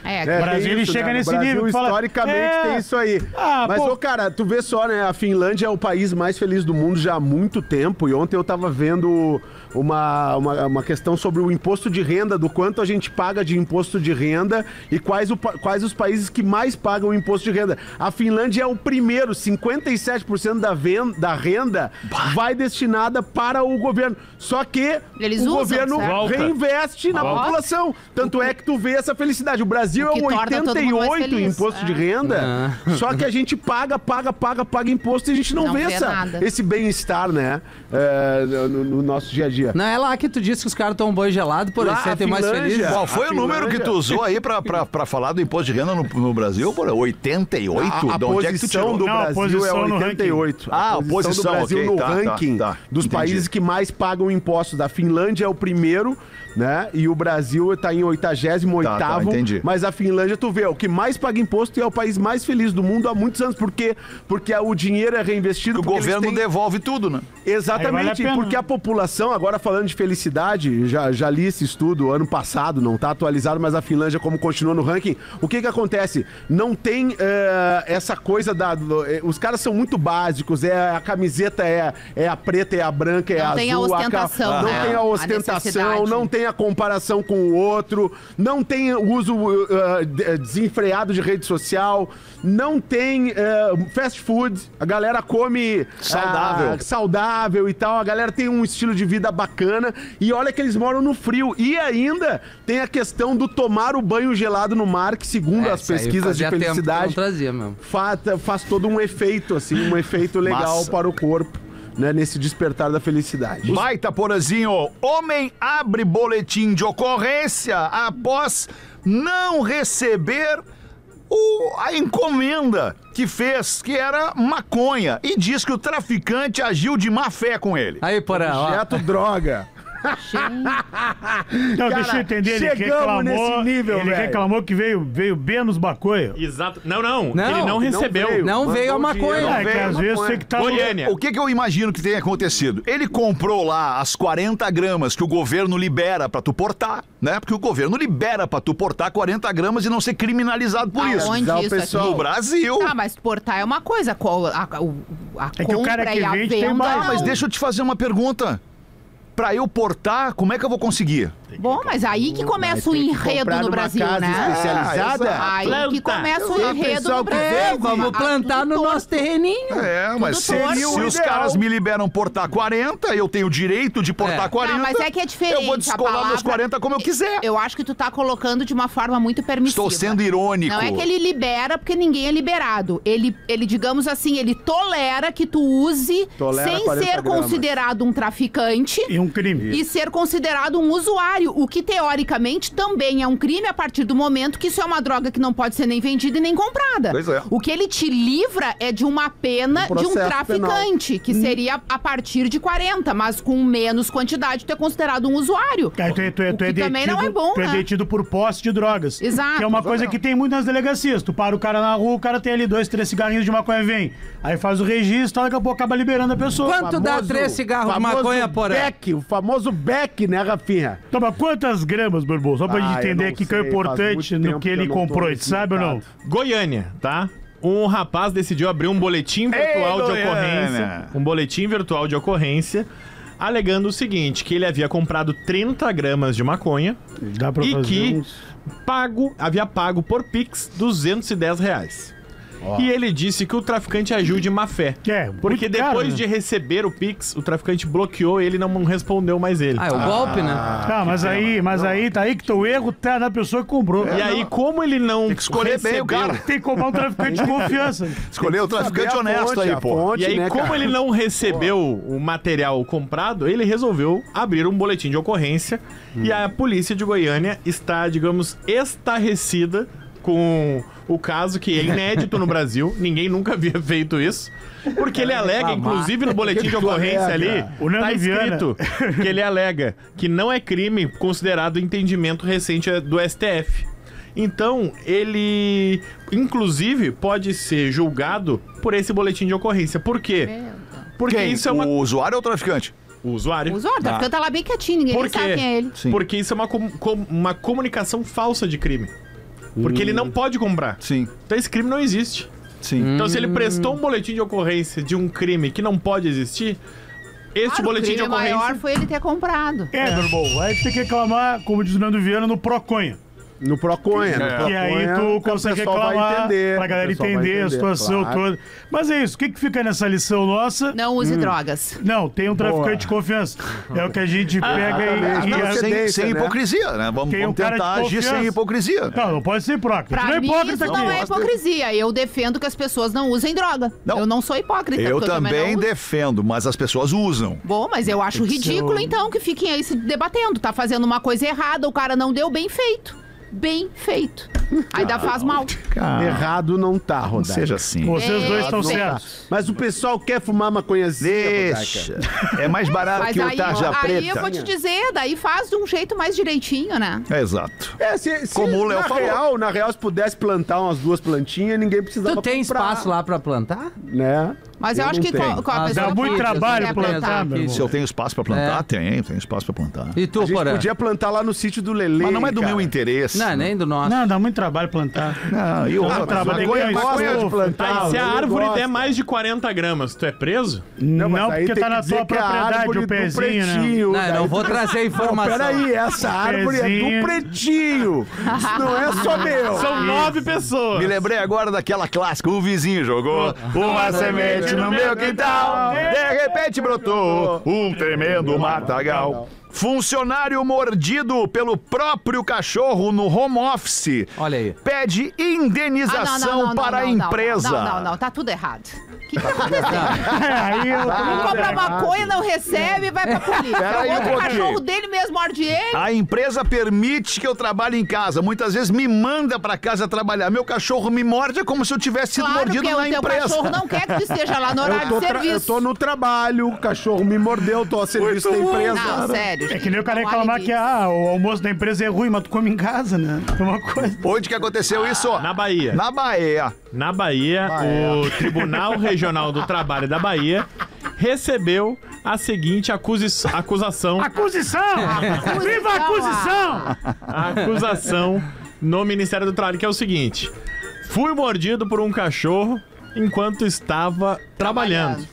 Speaker 7: É,
Speaker 2: O Brasil,
Speaker 9: tem
Speaker 2: ele
Speaker 9: isso,
Speaker 2: chega
Speaker 9: né?
Speaker 2: nesse
Speaker 9: O Brasil,
Speaker 2: nível que fala,
Speaker 9: historicamente,
Speaker 2: é,
Speaker 9: tem isso aí.
Speaker 2: ah,
Speaker 9: Mas,
Speaker 2: pô.
Speaker 9: ô, cara, tu vê só, né? A Finlândia é o país mais feliz do mundo já há muito tempo. E ontem eu tava vendo uma, uma, uma questão sobre o imposto de renda, do quanto a gente paga de imposto de renda e quais, o, pa- quais os países que mais pagam imposto de renda. A Finlândia é o primeiro, cinquenta e sete por cento da, ven- da renda vai destinada para o governo. Só que
Speaker 7: Eles
Speaker 9: o
Speaker 7: usam,
Speaker 9: governo
Speaker 7: certo?
Speaker 8: Volta.
Speaker 9: reinveste na
Speaker 7: Volta.
Speaker 9: população. Tanto é que tu vê essa felicidade. O Brasil
Speaker 7: O que
Speaker 9: é o
Speaker 7: torna todo
Speaker 9: oitenta e
Speaker 7: mundo mais
Speaker 9: oito em
Speaker 7: feliz.
Speaker 9: imposto de
Speaker 7: É.
Speaker 9: renda, só que a gente paga, paga, paga, paga imposto e a gente não,
Speaker 7: Não
Speaker 9: vê,
Speaker 7: vê
Speaker 9: essa,
Speaker 7: nada.
Speaker 9: esse bem-estar, né? é, no, no nosso dia a dia.
Speaker 6: Não é lá que tu disse que os caras tomam banho gelado, por
Speaker 9: Lá,
Speaker 6: eles se
Speaker 9: a
Speaker 6: sentem mais
Speaker 9: Finlândia.
Speaker 6: felizes?
Speaker 5: Qual foi
Speaker 9: A
Speaker 5: o número
Speaker 9: Finlândia.
Speaker 5: que tu usou aí pra, pra, pra falar do imposto de renda no, no Brasil? Por oitenta e oito?
Speaker 9: A, a
Speaker 5: De onde é que tu
Speaker 9: posição
Speaker 5: tirou?
Speaker 9: do
Speaker 2: Não, a
Speaker 9: Brasil
Speaker 2: posição
Speaker 9: é
Speaker 2: no
Speaker 9: oitenta e oito.
Speaker 5: Ah, a posição,
Speaker 9: do Brasil
Speaker 5: ok,
Speaker 9: no
Speaker 5: tá, tá,
Speaker 9: ranking
Speaker 5: tá.
Speaker 9: dos
Speaker 5: Entendi.
Speaker 9: países que mais pagam impostos. A Finlândia é o primeiro, né? E o Brasil tá em oitagésimo oitavo.
Speaker 5: Tá, tá, entendi.
Speaker 9: Mas a Finlândia, tu vê, é o que mais paga imposto e é o país mais feliz do mundo há muitos anos. Por quê? Porque o dinheiro é reinvestido.
Speaker 5: O
Speaker 9: porque eles
Speaker 5: governo
Speaker 9: têm-
Speaker 5: devolve tudo, né?
Speaker 2: Aí vale a
Speaker 9: Exatamente,
Speaker 2: pena.
Speaker 9: porque a população, agora falando de felicidade, já, já li esse estudo ano passado, não tá atualizado, mas a Finlândia, como continua no ranking, o que que acontece? Não tem eh, essa coisa da... do- eh, os caras são muito básicos, é, a camiseta é, é a preta, é a branca, é
Speaker 7: Não
Speaker 9: a
Speaker 7: tem a
Speaker 9: azul. ca-
Speaker 7: ostentação,
Speaker 9: não
Speaker 7: né?
Speaker 9: tem a
Speaker 7: A
Speaker 9: ostentação,
Speaker 7: necessidade.
Speaker 9: não tem a comparação com o outro, não tem o uso eh, de- desenfreado de rede social, não tem eh, fast food, a galera come...
Speaker 5: Saudável.
Speaker 9: ah, saudável e tal, a galera tem um estilo de vida bacana e olha que eles moram no frio. E ainda tem a questão do tomar o banho gelado no mar, que segundo
Speaker 6: É,
Speaker 9: as
Speaker 6: isso aí
Speaker 9: pesquisas de
Speaker 6: fazia tempo que
Speaker 9: felicidade,
Speaker 6: não trazia mesmo.
Speaker 9: fa- faz todo um efeito, assim, um efeito legal
Speaker 5: Massa.
Speaker 9: para o corpo, né, nesse despertar da felicidade.
Speaker 5: Baita Porazinho. Homem abre boletim de ocorrência após não receber o- a encomenda que fez, que era maconha, e diz que o traficante agiu de má fé com ele.
Speaker 6: Aí, Porã, ó.
Speaker 9: Objeto droga.
Speaker 2: Não,
Speaker 9: Cara,
Speaker 2: deixa eu entender, ele
Speaker 9: chegamos
Speaker 2: reclamou,
Speaker 9: nesse nível,
Speaker 2: ele
Speaker 9: velho.
Speaker 2: reclamou que veio, veio menos maconha.
Speaker 8: Exato. Não, não,
Speaker 6: Não,
Speaker 8: ele não
Speaker 6: não
Speaker 8: recebeu.
Speaker 9: veio.
Speaker 6: Não
Speaker 9: Mandou
Speaker 6: veio a
Speaker 9: o dinheiro,
Speaker 6: maconha.
Speaker 9: não
Speaker 2: É, que
Speaker 9: veio
Speaker 2: às
Speaker 9: a
Speaker 2: vezes
Speaker 9: maconha.
Speaker 2: você que tá...
Speaker 8: Goiânia.
Speaker 5: O que que eu imagino que tenha acontecido? Ele comprou lá as quarenta gramas que o governo libera pra tu portar, né? Porque o governo libera pra tu portar quarenta gramas e não ser criminalizado por isso.
Speaker 7: Aonde
Speaker 9: Avisar o
Speaker 7: isso
Speaker 9: pessoal.
Speaker 5: No
Speaker 7: aqui?
Speaker 5: Brasil.
Speaker 7: Tá, mas portar é uma coisa, co- a, a, o- a
Speaker 2: É que o cara
Speaker 7: compra
Speaker 2: que
Speaker 7: e a
Speaker 2: vende tem
Speaker 7: venda
Speaker 2: mais.
Speaker 5: Ah,
Speaker 7: não.
Speaker 5: mas deixa eu te fazer uma pergunta. Pra eu portar, como é que eu vou conseguir?
Speaker 7: Bom, mas aí que começa o
Speaker 9: Vai ter que
Speaker 7: enredo
Speaker 9: comprar
Speaker 7: no
Speaker 9: numa
Speaker 7: Brasil,
Speaker 9: casa
Speaker 7: né?
Speaker 9: especializada.
Speaker 5: Ah,
Speaker 7: Aí
Speaker 8: Planta.
Speaker 7: que começa o
Speaker 9: Tem
Speaker 7: enredo
Speaker 9: pessoal
Speaker 7: no
Speaker 9: que
Speaker 7: Brasil.
Speaker 6: É, vamos
Speaker 7: Ah,
Speaker 6: plantar
Speaker 7: tudo
Speaker 6: no
Speaker 7: torto.
Speaker 6: nosso terreninho.
Speaker 5: É, mas se,
Speaker 7: torto.
Speaker 5: se os
Speaker 9: Ideal.
Speaker 5: caras me liberam portar quarenta, eu tenho o direito de portar
Speaker 6: É.
Speaker 5: quarenta.
Speaker 7: Não, mas é que é diferente.
Speaker 5: Eu vou
Speaker 7: a
Speaker 5: descolar
Speaker 7: palavra-
Speaker 5: meus quarenta como eu quiser.
Speaker 7: Eu acho que tu tá colocando de uma forma muito permissiva.
Speaker 5: Estou sendo irônico.
Speaker 7: Não é que ele libera porque ninguém é liberado. Ele, ele digamos assim, ele tolera que tu use
Speaker 9: Tolera
Speaker 7: sem
Speaker 9: quarenta
Speaker 7: ser
Speaker 9: gramas.
Speaker 7: considerado um traficante
Speaker 2: E um crime.
Speaker 7: e ser considerado um usuário, o que teoricamente também é um crime a partir do momento que isso é uma droga que não pode ser nem vendida e nem comprada.
Speaker 5: Pois é.
Speaker 7: O que ele te livra é de uma pena
Speaker 9: Um
Speaker 7: de um
Speaker 9: processo
Speaker 7: traficante, que seria a partir de quarenta, mas com menos quantidade tu é considerado um usuário.
Speaker 2: Aí tu, é- tu, é-
Speaker 7: O
Speaker 2: tu é
Speaker 7: que
Speaker 2: detido,
Speaker 7: também não é bom,
Speaker 2: tu é
Speaker 7: né?
Speaker 2: detido por posse de drogas.
Speaker 7: Exato.
Speaker 2: Que é uma coisa que tem muito nas delegacias. Tu para o cara na rua, o cara tem ali dois, três cigarrinhos de maconha, vem. Aí faz o registro, daqui a pouco acaba liberando a pessoa.
Speaker 6: Quanto dá
Speaker 9: Famoso-
Speaker 6: três cigarros de
Speaker 9: famoso
Speaker 6: maconha, Porã?
Speaker 9: Beck, o famoso Beck, né, Rafinha?
Speaker 2: Toma quantas gramas, meu irmão? Só pra
Speaker 9: Ah,
Speaker 2: gente
Speaker 9: eu
Speaker 2: entender
Speaker 9: não
Speaker 2: aqui que é
Speaker 9: sei, faz
Speaker 2: importante
Speaker 9: muito
Speaker 2: no
Speaker 9: tempo
Speaker 2: que
Speaker 9: que
Speaker 2: ele
Speaker 9: eu não tô
Speaker 2: comprou,
Speaker 9: nesse
Speaker 2: tu sabe ou não?
Speaker 9: mercado.
Speaker 8: Goiânia, tá? Um rapaz decidiu abrir um boletim virtual de
Speaker 5: Goiânia!
Speaker 8: ocorrência. Um boletim virtual de ocorrência, alegando o seguinte: que ele havia comprado trinta gramas de maconha
Speaker 2: Dá pra
Speaker 8: e
Speaker 2: fazer
Speaker 8: que
Speaker 2: uns...
Speaker 8: pago, havia pago por Pix duzentos e dez reais. E ele disse que o traficante agiu de má fé.
Speaker 2: Que é
Speaker 8: Porque
Speaker 2: muito caro,
Speaker 8: depois
Speaker 2: né?
Speaker 8: de receber o Pix, o traficante bloqueou ele e não respondeu mais ele.
Speaker 6: Ah, é o golpe, né?
Speaker 2: Tá, mas aí, mas aí, tá aí que teu erro tá na pessoa que comprou.
Speaker 8: E aí, como ele não
Speaker 5: Tem que escolher bem o cara.
Speaker 2: Tem que comprar um traficante de confiança.
Speaker 5: Escolheu o traficante
Speaker 9: Saber a
Speaker 5: honesto
Speaker 9: fonte,
Speaker 5: aí,
Speaker 9: a
Speaker 5: pô.
Speaker 9: fonte,
Speaker 8: E aí,
Speaker 9: né,
Speaker 8: como
Speaker 9: cara?
Speaker 8: ele não recebeu o material comprado, ele resolveu abrir um boletim de ocorrência. E a polícia de Goiânia está, digamos, estarrecida com o caso, que é inédito no Brasil. Ninguém nunca havia feito isso. Porque ele alega, inclusive no boletim de ocorrência ali,
Speaker 2: O Nando
Speaker 8: tá
Speaker 2: Viana.
Speaker 8: escrito que ele alega que não é crime considerado entendimento recente do S T F. Então, ele, inclusive, pode ser julgado por esse boletim de ocorrência. Por quê? Porque
Speaker 5: Quem?
Speaker 8: isso é uma...
Speaker 5: O usuário ou o traficante?
Speaker 8: O usuário.
Speaker 7: O usuário, tá ficando lá bem quietinho, ninguém
Speaker 8: Por
Speaker 7: nem
Speaker 8: quê?
Speaker 7: sabe quem é ele.
Speaker 5: Sim.
Speaker 8: Porque isso é uma, com- com- uma comunicação falsa de crime. Porque ele não pode comprar.
Speaker 5: Sim,
Speaker 8: Então esse crime não existe.
Speaker 5: sim.
Speaker 8: Então se ele prestou um boletim de ocorrência de um crime que não pode existir, este
Speaker 7: Claro,
Speaker 8: boletim
Speaker 7: o
Speaker 8: de
Speaker 7: crime
Speaker 8: ocorrência...
Speaker 7: maior foi ele ter comprado.
Speaker 2: É, meu irmão, aí tu tem que reclamar, como diz o Nando Vieira, no Proconha.
Speaker 9: No Proconha. No Proconha,
Speaker 2: E aí tu
Speaker 9: o
Speaker 2: consegue
Speaker 9: pessoal vai
Speaker 2: reclamar
Speaker 9: entender,
Speaker 2: pra galera
Speaker 9: o pessoal vai
Speaker 2: entender a
Speaker 9: entender,
Speaker 2: situação
Speaker 9: claro.
Speaker 2: toda. Mas é isso, o que que fica nessa lição nossa?
Speaker 7: Não use drogas.
Speaker 2: Não, tem um traficante
Speaker 9: Boa.
Speaker 2: de confiança. É o que a gente pega
Speaker 9: exatamente.
Speaker 2: e...
Speaker 5: Não,
Speaker 2: e
Speaker 5: sem,
Speaker 9: Antecedência,
Speaker 5: sem
Speaker 9: né?
Speaker 5: hipocrisia, né? Vamos,
Speaker 2: Tem um
Speaker 5: vamos
Speaker 2: cara de
Speaker 5: tentar agir
Speaker 2: confiança.
Speaker 5: sem hipocrisia.
Speaker 2: Não, não pode ser hipócrita.
Speaker 7: Pra
Speaker 2: Tu não é
Speaker 7: mim,
Speaker 2: hipócrita
Speaker 7: isso
Speaker 2: aqui.
Speaker 7: não é hipocrisia. Eu defendo que as pessoas não usem droga.
Speaker 5: Não.
Speaker 7: Eu não sou hipócrita.
Speaker 5: Eu
Speaker 7: porque
Speaker 5: também
Speaker 7: não uso.
Speaker 5: defendo, mas as pessoas usam.
Speaker 7: Bom, mas eu acho ridículo, então, que fiquem aí se debatendo. Tá fazendo uma coisa errada, o cara não deu, bem feito. Bem feito. Ainda faz mal.
Speaker 5: Cara,
Speaker 9: Errado não tá,
Speaker 5: não
Speaker 9: Rodaica.
Speaker 5: seja assim.
Speaker 2: Vocês dois estão
Speaker 7: Não tá.
Speaker 2: certos.
Speaker 9: Mas o pessoal quer fumar maconhazinha,
Speaker 5: Deixa.
Speaker 9: Rodaica.
Speaker 5: É mais barato
Speaker 7: Mas
Speaker 5: que o
Speaker 7: aí,
Speaker 5: tarja
Speaker 7: aí
Speaker 5: preta.
Speaker 7: eu vou te dizer, daí faz de um jeito mais direitinho, né?
Speaker 5: É, exato.
Speaker 9: É, se, se
Speaker 5: Como o Léo
Speaker 9: na
Speaker 5: falou.
Speaker 9: real, na real, se pudesse plantar umas duas plantinhas, ninguém precisava
Speaker 6: Tu tem
Speaker 9: comprar,
Speaker 6: espaço lá pra plantar?
Speaker 9: né?
Speaker 7: Mas eu,
Speaker 9: Eu
Speaker 7: acho
Speaker 9: não
Speaker 7: que
Speaker 9: tenho.
Speaker 7: com, com a
Speaker 6: Ah,
Speaker 7: pessoa
Speaker 2: dá muito
Speaker 7: que
Speaker 2: trabalho
Speaker 7: quiser
Speaker 2: plantar, meu irmão.
Speaker 5: Se eu tenho espaço pra plantar,
Speaker 6: É.
Speaker 5: tenho, tenho espaço pra plantar.
Speaker 6: E
Speaker 9: A
Speaker 6: tu,
Speaker 9: gente
Speaker 6: Porã?
Speaker 9: podia plantar lá no sítio do Lelê.
Speaker 5: Mas não é do
Speaker 9: cara.
Speaker 5: meu interesse.
Speaker 6: Não, nem do nosso.
Speaker 2: Não, dá muito trabalho plantar.
Speaker 5: Não, e outra,
Speaker 2: trabalho,
Speaker 5: maconha,
Speaker 2: tem que
Speaker 5: maconha
Speaker 2: ter
Speaker 5: de
Speaker 2: uma
Speaker 5: plantar.
Speaker 8: Tá, e se a
Speaker 9: ele
Speaker 8: árvore
Speaker 9: gosta.
Speaker 8: der mais de quarenta gramas, tu é preso?
Speaker 2: Não,
Speaker 9: mas aí
Speaker 2: porque
Speaker 9: tem
Speaker 2: tá
Speaker 9: que
Speaker 2: na
Speaker 9: dizer
Speaker 2: tua
Speaker 9: que é a
Speaker 2: propriedade,
Speaker 9: árvore
Speaker 2: o
Speaker 9: do
Speaker 2: pezinho, né?
Speaker 9: pretinho.
Speaker 6: Não, eu
Speaker 9: Daí
Speaker 6: não
Speaker 9: tu-
Speaker 6: vou trazer informação.
Speaker 9: Peraí, essa árvore é
Speaker 2: Pezinho.
Speaker 9: do pretinho. Isso não é só meu.
Speaker 8: São nove pessoas.
Speaker 5: Me lembrei agora daquela clássica, o vizinho jogou uma semente no meu quintal, de repente brotou um tremendo matagal. Funcionário mordido pelo próprio cachorro no home office
Speaker 6: Olha aí.
Speaker 5: pede
Speaker 7: Ah,
Speaker 5: indenização para a empresa.
Speaker 7: Não, não, não, tá tudo errado. O que tá acontecendo?
Speaker 2: É, aí eu
Speaker 7: Um compra maconha, não recebe, vai pra polícia.
Speaker 5: Pera aí
Speaker 7: o
Speaker 5: um
Speaker 7: outro
Speaker 5: pouquinho.
Speaker 7: cachorro dele mesmo morde ele.
Speaker 5: A empresa permite que eu trabalhe em casa. Muitas vezes me manda para casa trabalhar. Meu cachorro me morde é como se eu tivesse sido
Speaker 7: Claro,
Speaker 5: mordido
Speaker 7: porque
Speaker 5: na
Speaker 7: o teu
Speaker 5: empresa.
Speaker 7: cachorro não quer que tu esteja lá no
Speaker 9: Eu
Speaker 7: horário
Speaker 9: tô,
Speaker 7: de
Speaker 9: tra- eu
Speaker 7: serviço.
Speaker 9: tô no trabalho, o cachorro me mordeu, tô a serviço da empresa.
Speaker 7: Não, sério.
Speaker 2: É que nem o cara
Speaker 7: Não
Speaker 2: reclamar
Speaker 7: olhe
Speaker 2: que
Speaker 7: disso.
Speaker 2: ah, o almoço da empresa é ruim, mas tu come em casa, né? É uma coisa.
Speaker 5: Onde que aconteceu isso?
Speaker 8: Na Bahia.
Speaker 5: Na Bahia.
Speaker 8: Na Bahia, o Tribunal Regional do Trabalho da Bahia recebeu a seguinte acusi- acusação.
Speaker 2: Acusação! Viva a acusação!
Speaker 8: A acusação no Ministério do Trabalho, que é o seguinte: fui mordido por um cachorro enquanto estava trabalhando.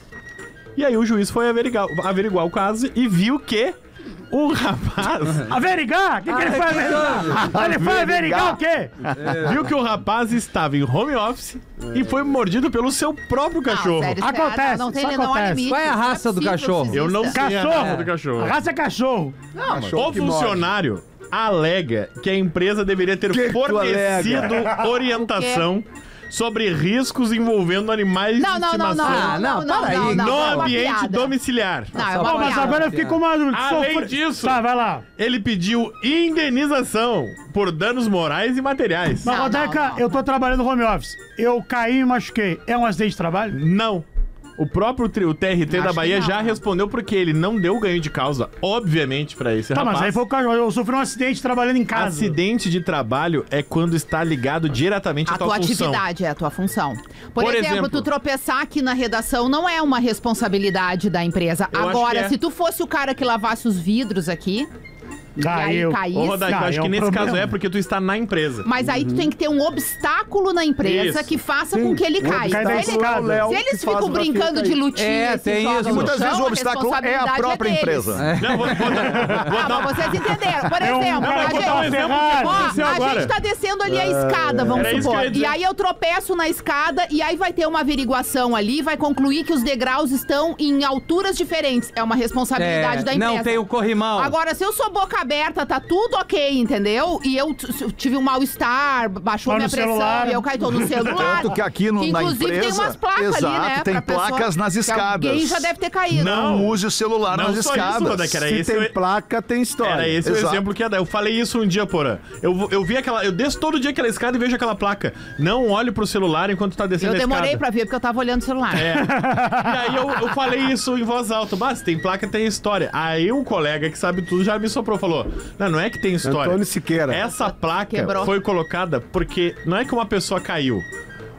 Speaker 8: E aí o juiz foi averiguar, averiguar o caso e viu que o rapaz
Speaker 2: Averiguar? O que, que ele foi averiguar? Ele foi averiguar o quê?
Speaker 8: viu que o rapaz estava em home office e foi mordido pelo seu próprio cachorro.
Speaker 7: Não, sério, isso é-
Speaker 2: Acontece,
Speaker 7: não, não tem
Speaker 2: isso
Speaker 7: não há
Speaker 2: acontece.
Speaker 7: limite.
Speaker 6: Qual é a
Speaker 7: não
Speaker 6: raça do
Speaker 7: possível
Speaker 6: cachorro?
Speaker 7: que
Speaker 8: Eu não
Speaker 7: exista.
Speaker 8: sei a
Speaker 2: Cachorro!
Speaker 8: raça do cachorro.
Speaker 2: A raça é cachorro.
Speaker 8: O funcionário alega que a empresa deveria ter
Speaker 9: Que que tu
Speaker 8: fornecido orientação sobre riscos envolvendo animais
Speaker 7: Não,
Speaker 8: de
Speaker 7: não, não,
Speaker 8: estimação
Speaker 6: Ah,
Speaker 7: não,
Speaker 6: não,
Speaker 7: não,
Speaker 6: para aí.
Speaker 7: não, não,
Speaker 8: no
Speaker 7: é uma
Speaker 8: ambiente
Speaker 7: piada.
Speaker 8: domiciliar.
Speaker 7: Não, é
Speaker 6: Só
Speaker 7: uma
Speaker 2: Pô, mas
Speaker 7: piada.
Speaker 2: agora eu fiquei com uma dúvida.
Speaker 8: Além
Speaker 2: Sofre-
Speaker 8: disso-
Speaker 2: Tá, vai lá.
Speaker 8: Ele pediu indenização por danos morais e materiais.
Speaker 2: Mas,
Speaker 7: Não,
Speaker 2: Rodaica,
Speaker 7: não, não.
Speaker 2: eu tô trabalhando no home office. Eu caí e me machuquei. É um acidente de trabalho?
Speaker 8: Não. O próprio tri- o T R T
Speaker 7: Acho
Speaker 8: da
Speaker 7: que
Speaker 8: Bahia
Speaker 7: não.
Speaker 8: já respondeu porque ele não deu ganho de causa, obviamente, pra esse
Speaker 2: Tá,
Speaker 8: rapaz.
Speaker 2: mas aí foi o cachorro. Eu sofri um acidente trabalhando em casa.
Speaker 8: Acidente de trabalho é quando está ligado diretamente à
Speaker 7: A
Speaker 8: tua,
Speaker 7: tua
Speaker 8: função.
Speaker 7: atividade é a tua função. Por,
Speaker 8: Por
Speaker 7: exemplo,
Speaker 8: exemplo-
Speaker 7: tu tropeçar aqui na redação não é uma responsabilidade da empresa.
Speaker 8: Eu acho
Speaker 7: Agora,
Speaker 8: que é.
Speaker 7: se tu fosse o cara que lavasse os vidros aqui,
Speaker 2: Ah,
Speaker 7: e aí
Speaker 2: eu-
Speaker 7: caísse...
Speaker 8: Ô, Rodaico, eu
Speaker 2: Não,
Speaker 8: acho
Speaker 2: é
Speaker 8: que
Speaker 2: um
Speaker 8: nesse
Speaker 2: problema.
Speaker 8: caso é porque tu está na empresa.
Speaker 7: Mas aí tu tem que ter um obstáculo na empresa
Speaker 8: Isso.
Speaker 7: que faça com que ele caia.
Speaker 2: cai da
Speaker 7: Se,
Speaker 2: escada.
Speaker 7: ele-
Speaker 9: Léo
Speaker 7: se
Speaker 9: que
Speaker 7: eles
Speaker 9: faz
Speaker 7: ficam
Speaker 9: o
Speaker 7: brincando
Speaker 9: Rafinha
Speaker 7: de
Speaker 9: cair.
Speaker 7: lutinha
Speaker 6: É,
Speaker 7: e se
Speaker 6: tem
Speaker 7: jogam
Speaker 6: isso.
Speaker 7: no
Speaker 5: Muitas
Speaker 7: chão,
Speaker 5: vezes o
Speaker 7: a
Speaker 5: obstáculo é a
Speaker 7: responsabilidade
Speaker 5: própria
Speaker 7: deles.
Speaker 5: empresa.
Speaker 8: Não, vou, vou, vou
Speaker 7: Ah,
Speaker 8: dar-
Speaker 7: mas vocês entenderam. Por
Speaker 2: É um
Speaker 7: exemplo,
Speaker 2: cara
Speaker 7: a
Speaker 2: que
Speaker 7: gente,
Speaker 2: botar um
Speaker 8: exemplo
Speaker 2: Ferrari.
Speaker 8: que
Speaker 7: ó,
Speaker 8: aconteceu
Speaker 7: a
Speaker 8: agora.
Speaker 7: gente tá descendo ali a escada, vamos
Speaker 8: Era isso que eu
Speaker 7: supor.
Speaker 8: ia dizer.
Speaker 7: E aí eu tropeço na escada e aí vai ter uma averiguação ali, vai concluir que os degraus estão em alturas diferentes. É uma responsabilidade
Speaker 6: É,
Speaker 7: da empresa.
Speaker 6: não tem o corrimão.
Speaker 7: Agora, se eu sou boca aberta, tá tudo ok, entendeu? E eu t- t- tive um mal-estar, baixou
Speaker 2: Tá
Speaker 7: minha
Speaker 2: no
Speaker 7: pressão
Speaker 2: celular.
Speaker 7: e eu caí tô no celular.
Speaker 5: Tanto que aqui no- na
Speaker 7: inclusive, tem
Speaker 5: empresa,
Speaker 7: umas placas
Speaker 5: exato,
Speaker 7: ali, né?
Speaker 5: tem
Speaker 7: pra pessoa-
Speaker 5: placas nas
Speaker 7: que
Speaker 5: escadas.
Speaker 7: Alguém já deve ter caído.
Speaker 5: Não use o celular
Speaker 8: Não
Speaker 5: nas
Speaker 8: só isso,
Speaker 5: escadas.
Speaker 8: Rodaico, era
Speaker 9: Se
Speaker 8: esse
Speaker 9: tem
Speaker 8: o-
Speaker 9: placa, tem história.
Speaker 8: Era esse o
Speaker 5: Exato.
Speaker 8: exemplo que ia dar. Eu falei isso um dia, porra. Eu, eu vi aquela. Eu desço todo dia aquela escada e vejo aquela placa. Não olhe pro celular enquanto tá descendo
Speaker 7: Eu
Speaker 8: a
Speaker 7: demorei
Speaker 8: escada.
Speaker 7: pra ver porque eu tava olhando o celular.
Speaker 8: É. E aí eu, eu falei isso em voz alta. Mas tem placa, tem história. Aí um colega que sabe tudo já me soprou, falou: Não, não é que tem história.
Speaker 9: Antônio Siqueira.
Speaker 8: Essa placa
Speaker 7: Quebrou.
Speaker 8: foi colocada porque não é que uma pessoa caiu.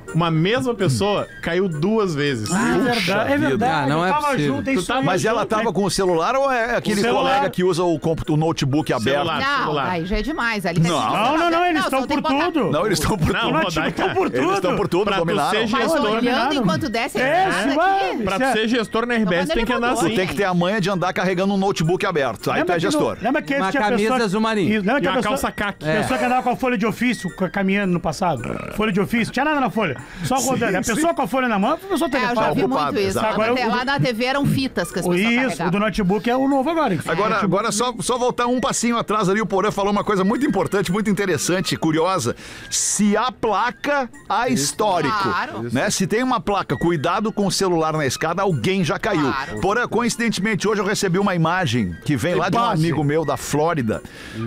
Speaker 8: uma mesma pessoa caiu duas vezes.
Speaker 2: Ah, é verdade, é verdade.
Speaker 6: Ah, não é
Speaker 2: tava
Speaker 6: possível.
Speaker 2: junto, é isso aí,
Speaker 5: Mas ela
Speaker 2: junto,
Speaker 5: tava
Speaker 2: né?
Speaker 5: com o celular ou é aquele
Speaker 2: celular.
Speaker 5: colega que usa o, compu- o notebook aberto?
Speaker 8: Celular.
Speaker 7: Não, aí já é demais. Ali
Speaker 5: Não.
Speaker 2: Não, não, não, eles estão
Speaker 7: só tem
Speaker 2: por
Speaker 7: que botar-
Speaker 2: tudo.
Speaker 5: Não, eles estão por
Speaker 8: Não,
Speaker 5: tudo.
Speaker 2: O notebook
Speaker 8: Rodaica,
Speaker 2: estão por tudo.
Speaker 5: Eles estão por tudo,
Speaker 8: Pra tu
Speaker 5: dominaram.
Speaker 8: ser
Speaker 7: Mas
Speaker 8: gestor,
Speaker 7: olhando
Speaker 2: dominado.
Speaker 7: enquanto desce,
Speaker 2: É,
Speaker 7: é
Speaker 2: suave.
Speaker 7: aqui.
Speaker 8: pra
Speaker 2: Isso
Speaker 8: tu
Speaker 2: é-
Speaker 8: ser gestor na R B S,
Speaker 7: Não,
Speaker 8: tem que andar
Speaker 7: elevador,
Speaker 8: assim.
Speaker 5: Tu tem que ter a manha de andar carregando um notebook aberto. Aí tu
Speaker 2: Lembra
Speaker 5: é
Speaker 2: que no-
Speaker 5: gestor.
Speaker 2: Lembra que
Speaker 6: Uma
Speaker 2: tinha
Speaker 6: camisa
Speaker 2: pessoa...
Speaker 6: azul marinho.
Speaker 2: Isso, lembra
Speaker 8: E
Speaker 2: que a
Speaker 8: uma
Speaker 2: pessoa...
Speaker 8: calça caque.
Speaker 2: A pessoa que andava com a folha de ofício ca- caminhando no passado. Folha de ofício, tinha nada na folha. Só rodando. A pessoa com a folha na mão, a pessoa
Speaker 7: É, eu já
Speaker 2: telefone.
Speaker 7: vi
Speaker 5: ocupado,
Speaker 7: muito isso.
Speaker 5: exato.
Speaker 7: Lá,
Speaker 2: Agora
Speaker 7: na te-
Speaker 2: o-
Speaker 7: lá na T V eram fitas que as
Speaker 2: O
Speaker 7: pessoas
Speaker 2: Isso, o
Speaker 7: carregavam.
Speaker 2: do notebook é o novo agora.
Speaker 5: Agora, agora só, só voltar um passinho atrás ali, o Porã falou uma coisa muito importante, muito interessante, curiosa. Se há placa, há histórico.
Speaker 7: Claro.
Speaker 5: Né? Se tem uma placa, cuidado com o celular na escada, alguém já caiu.
Speaker 7: Claro.
Speaker 5: Porã, coincidentemente, hoje eu recebi uma imagem que vem lá de um
Speaker 2: passe.
Speaker 5: amigo meu da Flórida.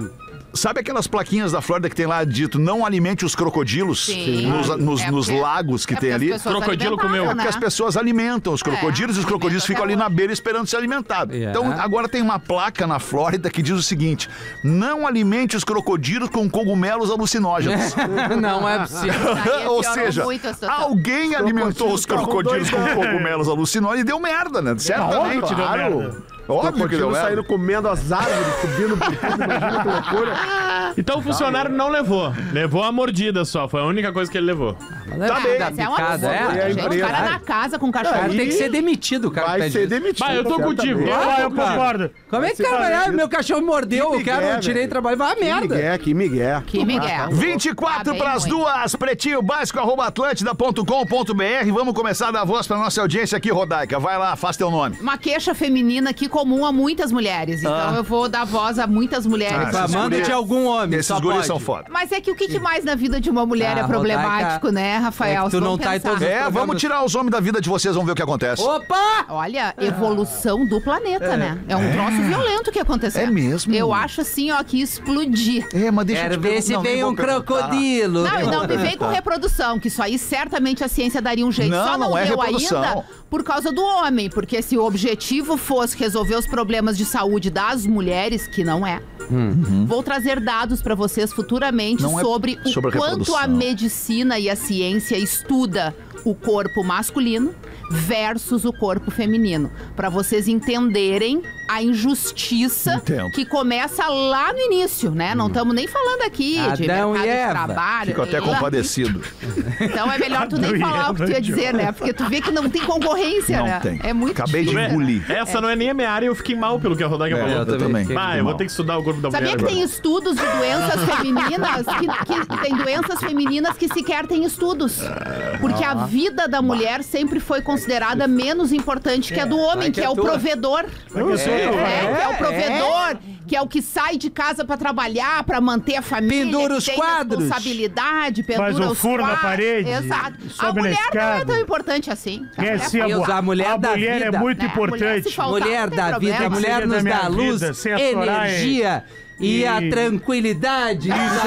Speaker 5: Sabe aquelas plaquinhas da Flórida que tem lá dito não alimente os crocodilos
Speaker 7: Sim.
Speaker 5: nos, nos-
Speaker 7: É
Speaker 5: nos
Speaker 7: porque-
Speaker 5: lagos que
Speaker 7: é
Speaker 5: tem
Speaker 7: porque
Speaker 5: ali?
Speaker 7: as pessoas
Speaker 8: Crocodilo
Speaker 7: alimentavam,
Speaker 8: comeu.
Speaker 5: Porque
Speaker 7: né?
Speaker 5: as pessoas alimentam os crocodilos
Speaker 7: É,
Speaker 5: e os crocodilos
Speaker 7: alimenta
Speaker 5: ficam
Speaker 7: até
Speaker 5: ali na
Speaker 7: hoje.
Speaker 5: beira esperando ser alimentados.
Speaker 6: É.
Speaker 5: Então agora tem uma placa na Flórida que diz o seguinte: não alimente os crocodilos com cogumelos alucinógenos.
Speaker 6: Não é possível.
Speaker 7: Aí
Speaker 5: Ou
Speaker 7: piorou
Speaker 5: seja,
Speaker 7: muito a situação.
Speaker 5: alguém alimentou os crocodilos com cogumelos alucinógenos e deu merda, né? Certamente
Speaker 2: óbvio que deu
Speaker 5: claro.
Speaker 2: merda.
Speaker 5: Óbvio que deu
Speaker 9: Crocodilo
Speaker 5: merda.
Speaker 9: saindo comendo as árvores, subindo por tudo, imagina que loucura.
Speaker 8: Então o funcionário não levou. Levou a mordida só. Foi a única coisa que ele levou.
Speaker 5: Tá bem.
Speaker 7: Mas é um
Speaker 6: Picada,
Speaker 7: absurdo,
Speaker 6: é?
Speaker 7: gente. O cara na casa com
Speaker 6: O cara
Speaker 7: cachorro.
Speaker 6: tem que ser demitido, o cara. que
Speaker 9: Vai
Speaker 6: faz
Speaker 9: ser
Speaker 6: isso.
Speaker 9: demitido.
Speaker 8: Vai, eu tô
Speaker 9: certamente.
Speaker 8: contigo.
Speaker 2: Ah, eu
Speaker 6: cara.
Speaker 2: concordo.
Speaker 6: Como é que o cara vai? Ah, meu cachorro me mordeu,
Speaker 9: Que
Speaker 6: eu quero,
Speaker 9: migué,
Speaker 6: eu tirei
Speaker 9: velho.
Speaker 6: trabalho. Vai a
Speaker 9: Que
Speaker 6: merda.
Speaker 9: migué, que migué.
Speaker 7: Que Miguel.
Speaker 5: vinte e quatro
Speaker 7: Tá bem
Speaker 5: para as
Speaker 7: ruim.
Speaker 5: duas, pretinho básico, arroba atlântida ponto com ponto br. Vamos começar a dar voz para nossa audiência aqui, Rodaica. Vai lá, faz teu nome.
Speaker 7: Uma queixa feminina aqui comum a muitas mulheres. Então
Speaker 5: Ah.
Speaker 7: eu vou dar voz a muitas mulheres.
Speaker 5: Ah,
Speaker 6: Reclamando
Speaker 5: guri-
Speaker 6: de algum homem,
Speaker 5: Esses
Speaker 6: só
Speaker 5: guris
Speaker 6: pode.
Speaker 5: são foda.
Speaker 7: Mas é que o que, que mais na vida de uma mulher
Speaker 6: Ah,
Speaker 7: é problemático,
Speaker 6: Rodaica,
Speaker 7: né, Rafael?
Speaker 6: é que tu
Speaker 7: Vamos
Speaker 6: não tá em
Speaker 7: pensar.
Speaker 6: todos os
Speaker 5: É,
Speaker 6: programas.
Speaker 5: vamos tirar os homens da vida de vocês, vamos ver o que acontece.
Speaker 6: Opa!
Speaker 7: Olha, evolução do planeta, né? É um troço violento que aconteceu.
Speaker 5: É mesmo?
Speaker 7: Eu acho assim, ó, que explodir.
Speaker 5: É, mas deixa eu
Speaker 6: Quero
Speaker 5: te
Speaker 6: ver
Speaker 5: perguntar-
Speaker 6: se
Speaker 5: não, nem
Speaker 6: vem
Speaker 5: vou
Speaker 6: um
Speaker 5: perguntar.
Speaker 6: crocodilo.
Speaker 7: Não, e não me vem com reprodução, que isso aí certamente a ciência daria um jeito.
Speaker 5: Não,
Speaker 7: Só não,
Speaker 5: não é
Speaker 7: deu
Speaker 5: reprodução.
Speaker 7: ainda por causa do homem, porque se o objetivo fosse resolver os problemas de saúde das mulheres, que não é. Vou trazer dados para vocês futuramente
Speaker 5: Não é
Speaker 7: sobre o
Speaker 5: sobre a
Speaker 7: quanto a
Speaker 5: reprodução.
Speaker 7: medicina e a ciência estuda o corpo masculino versus o corpo feminino, para vocês entenderem a injustiça
Speaker 5: Entendo.
Speaker 7: que começa lá no início, né? Não estamos nem falando aqui de
Speaker 6: Adão
Speaker 7: mercado
Speaker 6: e
Speaker 7: de
Speaker 6: Eva.
Speaker 7: trabalho.
Speaker 5: Fico até
Speaker 7: lá.
Speaker 5: compadecido.
Speaker 7: Então é melhor tu nem
Speaker 2: Adão e
Speaker 7: falar o que tu ia
Speaker 2: Eva,
Speaker 7: dizer, né? Porque tu vê que não tem concorrência,
Speaker 5: Não
Speaker 7: né?
Speaker 5: tem.
Speaker 7: É muito
Speaker 5: Acabei de
Speaker 7: difícil, né?
Speaker 5: engolir.
Speaker 8: Essa não é nem a minha área e eu fiquei mal pelo que a Rodaica
Speaker 5: É,
Speaker 8: falou.
Speaker 5: eu também.
Speaker 6: fiquei
Speaker 8: Ah, eu vou ter que estudar o corpo da
Speaker 7: Sabia
Speaker 8: mulher
Speaker 7: que
Speaker 8: agora.
Speaker 7: tem estudos de doenças femininas que, que tem doenças femininas que sequer têm estudos. Porque a vida da mulher sempre foi considerada menos importante que a do homem, que
Speaker 6: que
Speaker 7: é o
Speaker 6: a tua.
Speaker 7: provedor.
Speaker 2: Eu sou-
Speaker 7: É, que é o
Speaker 6: é.
Speaker 7: provedor, que é o que sai de casa pra trabalhar, pra manter a família.
Speaker 6: Pendura
Speaker 7: que
Speaker 6: os
Speaker 7: tem
Speaker 6: quadros.
Speaker 7: responsabilidade, pendura
Speaker 2: Faz o
Speaker 7: os
Speaker 2: furo na
Speaker 7: quadros.
Speaker 2: parede,
Speaker 7: Exato. A
Speaker 2: sobe na
Speaker 7: mulher não é
Speaker 2: escada.
Speaker 7: tão importante assim. A
Speaker 2: É,
Speaker 7: mulher
Speaker 2: sim, a,
Speaker 6: Deus,
Speaker 2: mu-
Speaker 6: a mulher
Speaker 2: a
Speaker 6: da
Speaker 2: mulher
Speaker 6: vida.
Speaker 2: é muito
Speaker 7: né? A mulher, se
Speaker 2: importante.
Speaker 7: faltar,
Speaker 6: Mulher
Speaker 7: não tem
Speaker 6: da vida,
Speaker 7: problema.
Speaker 6: a mulher
Speaker 2: Seria da
Speaker 6: nos
Speaker 2: minha
Speaker 6: dá luz,
Speaker 2: vida, sem a Soraya.
Speaker 6: energia e,
Speaker 2: E-
Speaker 6: a tranquilidade de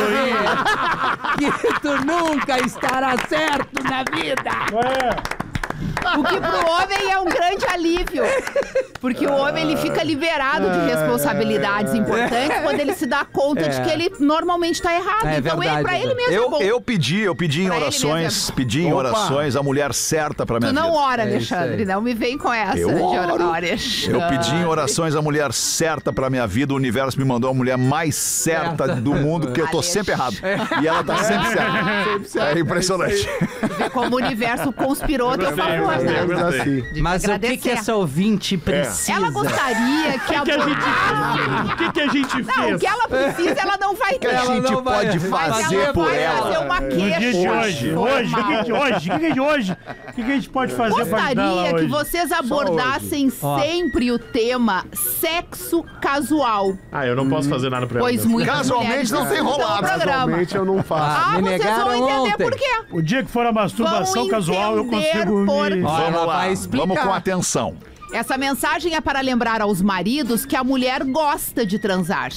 Speaker 6: saber que tu nunca estará certo na vida.
Speaker 2: É.
Speaker 7: O que pro homem é um grande alívio. Porque o homem ele fica liberado de responsabilidades importantes quando ele se dá conta
Speaker 6: É.
Speaker 7: de que ele normalmente tá errado.
Speaker 6: É
Speaker 7: então ele,
Speaker 6: verdade,
Speaker 7: pra ele
Speaker 6: é
Speaker 7: mesmo é
Speaker 5: Eu,
Speaker 7: bom.
Speaker 5: eu pedi, eu pedi em
Speaker 7: Pra ele
Speaker 5: orações,
Speaker 7: mesmo é
Speaker 5: pedi em
Speaker 9: Opa.
Speaker 5: orações a mulher certa pra minha
Speaker 7: Tu não
Speaker 5: vida.
Speaker 7: ora,
Speaker 6: É isso
Speaker 7: Alexandre.
Speaker 6: aí.
Speaker 7: Não me vem com essa.
Speaker 5: Eu
Speaker 7: de
Speaker 5: oro.
Speaker 7: orar, Alexandre.
Speaker 5: Eu pedi em orações a mulher certa pra minha vida. O universo me mandou a mulher mais certa
Speaker 6: Certa.
Speaker 5: do mundo, porque eu tô
Speaker 7: Alex.
Speaker 5: sempre errado. E ela tá sempre certa. É impressionante.
Speaker 7: Vê como o universo conspirou a teu
Speaker 8: gostei,
Speaker 7: favor,
Speaker 8: eu gostei, eu
Speaker 7: né?
Speaker 8: gostei.
Speaker 9: Assim.
Speaker 7: De te
Speaker 6: Mas o que,
Speaker 7: agradecer.
Speaker 6: que essa ouvinte precisa?
Speaker 7: Ela gostaria que a
Speaker 8: O que a gente fez? O que, que a gente
Speaker 7: Não,
Speaker 8: fez?
Speaker 7: o que ela precisa, ela não vai
Speaker 5: O que
Speaker 7: ter.
Speaker 5: a
Speaker 6: Ela
Speaker 5: gente
Speaker 6: não vai-
Speaker 5: pode
Speaker 6: vai
Speaker 7: Mas
Speaker 5: fazer
Speaker 7: ela
Speaker 5: por
Speaker 7: vai
Speaker 5: ela?
Speaker 7: fazer uma
Speaker 2: No
Speaker 7: queixa.
Speaker 2: dia de hoje,
Speaker 7: Foi
Speaker 2: hoje, o que, que,
Speaker 7: mal.
Speaker 2: hoje, o que, que de hoje, o que, que a gente pode fazer pra ajudar ela
Speaker 7: Gostaria que
Speaker 2: hoje?
Speaker 7: vocês abordassem
Speaker 6: Ó.
Speaker 7: sempre o tema sexo casual.
Speaker 8: Ah, eu não posso fazer nada pra ela.
Speaker 7: Pois
Speaker 8: mesmo.
Speaker 7: muitas
Speaker 5: Casualmente
Speaker 7: mulheres
Speaker 5: não tem
Speaker 7: escutam
Speaker 5: rolado.
Speaker 7: o programa.
Speaker 9: Realmente eu não faço.
Speaker 6: Ah,
Speaker 7: Ah,
Speaker 6: me
Speaker 7: vocês vão
Speaker 6: negaram
Speaker 7: entender
Speaker 6: ontem.
Speaker 7: por quê.
Speaker 2: O dia que for a masturbação
Speaker 7: Vão
Speaker 2: casual, eu
Speaker 7: entender
Speaker 2: consigo
Speaker 7: por
Speaker 2: me...
Speaker 7: quê.
Speaker 6: Ó, ela
Speaker 5: Vamos lá,
Speaker 6: vai explicar.
Speaker 5: vamos com atenção.
Speaker 7: Essa mensagem é para lembrar aos maridos que a mulher gosta de transar.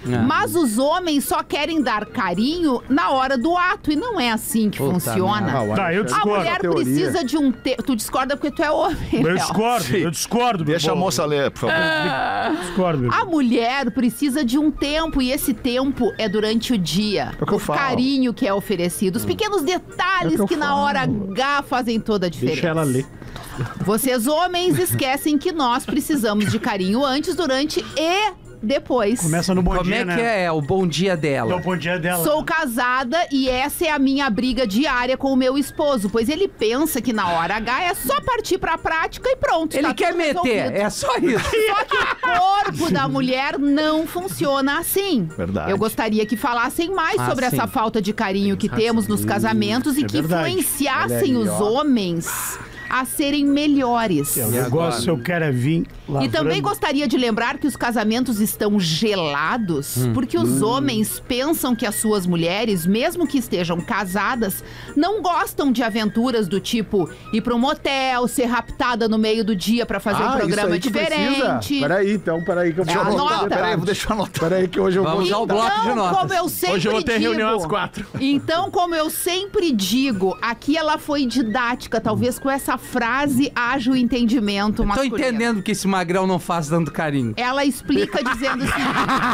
Speaker 7: Mas os homens só querem dar carinho na hora do ato. E não é assim que
Speaker 6: Puta
Speaker 7: funciona.
Speaker 9: merda.
Speaker 2: Tá, eu
Speaker 7: A
Speaker 2: discordo.
Speaker 7: mulher
Speaker 9: teoria.
Speaker 7: precisa de um tempo. Tu discorda porque tu é homem.
Speaker 2: Eu
Speaker 7: Léo.
Speaker 2: discordo, eu discordo.
Speaker 5: Deixa a
Speaker 2: Birbol.
Speaker 5: moça ler, por favor.
Speaker 2: Discordo, Birbol.
Speaker 7: A mulher precisa de um tempo e esse tempo é durante o dia.
Speaker 5: É o que eu
Speaker 7: o
Speaker 5: falo.
Speaker 7: carinho que é oferecido, os pequenos detalhes
Speaker 5: É o que
Speaker 7: que,
Speaker 5: eu
Speaker 7: na
Speaker 5: falo.
Speaker 7: hora H fazem toda a diferença.
Speaker 8: Deixa ela ler.
Speaker 7: Vocês homens esquecem que nós precisamos de carinho antes, durante e depois.
Speaker 2: Começa no bom
Speaker 6: Como
Speaker 2: dia,
Speaker 6: é
Speaker 2: né?
Speaker 6: que é o bom dia
Speaker 2: É
Speaker 6: dela?
Speaker 2: o bom dia dela.
Speaker 7: Sou casada e essa é a minha briga diária com o meu esposo, pois ele pensa que na hora H é só partir pra prática e pronto.
Speaker 6: Ele
Speaker 7: tá
Speaker 6: quer
Speaker 7: tudo
Speaker 6: meter,
Speaker 7: resolvido.
Speaker 6: é só isso.
Speaker 7: Só que o corpo da mulher não funciona assim.
Speaker 5: Verdade.
Speaker 7: Eu gostaria que falassem mais
Speaker 6: Ah,
Speaker 7: sobre
Speaker 6: sim.
Speaker 7: essa falta de carinho que temos nos casamentos e
Speaker 2: é
Speaker 7: que
Speaker 2: verdade.
Speaker 7: influenciassem
Speaker 9: Olha
Speaker 7: os
Speaker 9: aí, ó.
Speaker 7: homens a serem melhores.
Speaker 2: O negócio eu quero é vir
Speaker 7: E também gostaria de lembrar que os casamentos estão gelados
Speaker 6: Hum.
Speaker 7: porque os homens pensam que as suas mulheres, mesmo que estejam casadas, não gostam de aventuras do tipo ir para um motel, ser raptada no meio do dia para fazer um
Speaker 9: Ah,
Speaker 7: programa
Speaker 9: isso aí que
Speaker 7: diferente.
Speaker 9: precisa? Peraí, então, peraí que eu vou
Speaker 7: É,
Speaker 5: Anotar,
Speaker 7: anota.
Speaker 5: peraí, deixa eu anotar.
Speaker 9: Peraí que hoje eu
Speaker 6: Vamos
Speaker 9: vou...
Speaker 6: ao bloco de
Speaker 7: Então,
Speaker 6: notas.
Speaker 7: como eu sempre
Speaker 8: Hoje eu vou ter
Speaker 7: digo,
Speaker 8: reunião às quatro.
Speaker 7: Então, como eu sempre digo, aqui ela foi didática, talvez com essa frase haja o entendimento
Speaker 6: Tô
Speaker 7: masculino.
Speaker 6: entendendo que esse magrão não faz tanto carinho.
Speaker 7: Ela explica dizendo assim: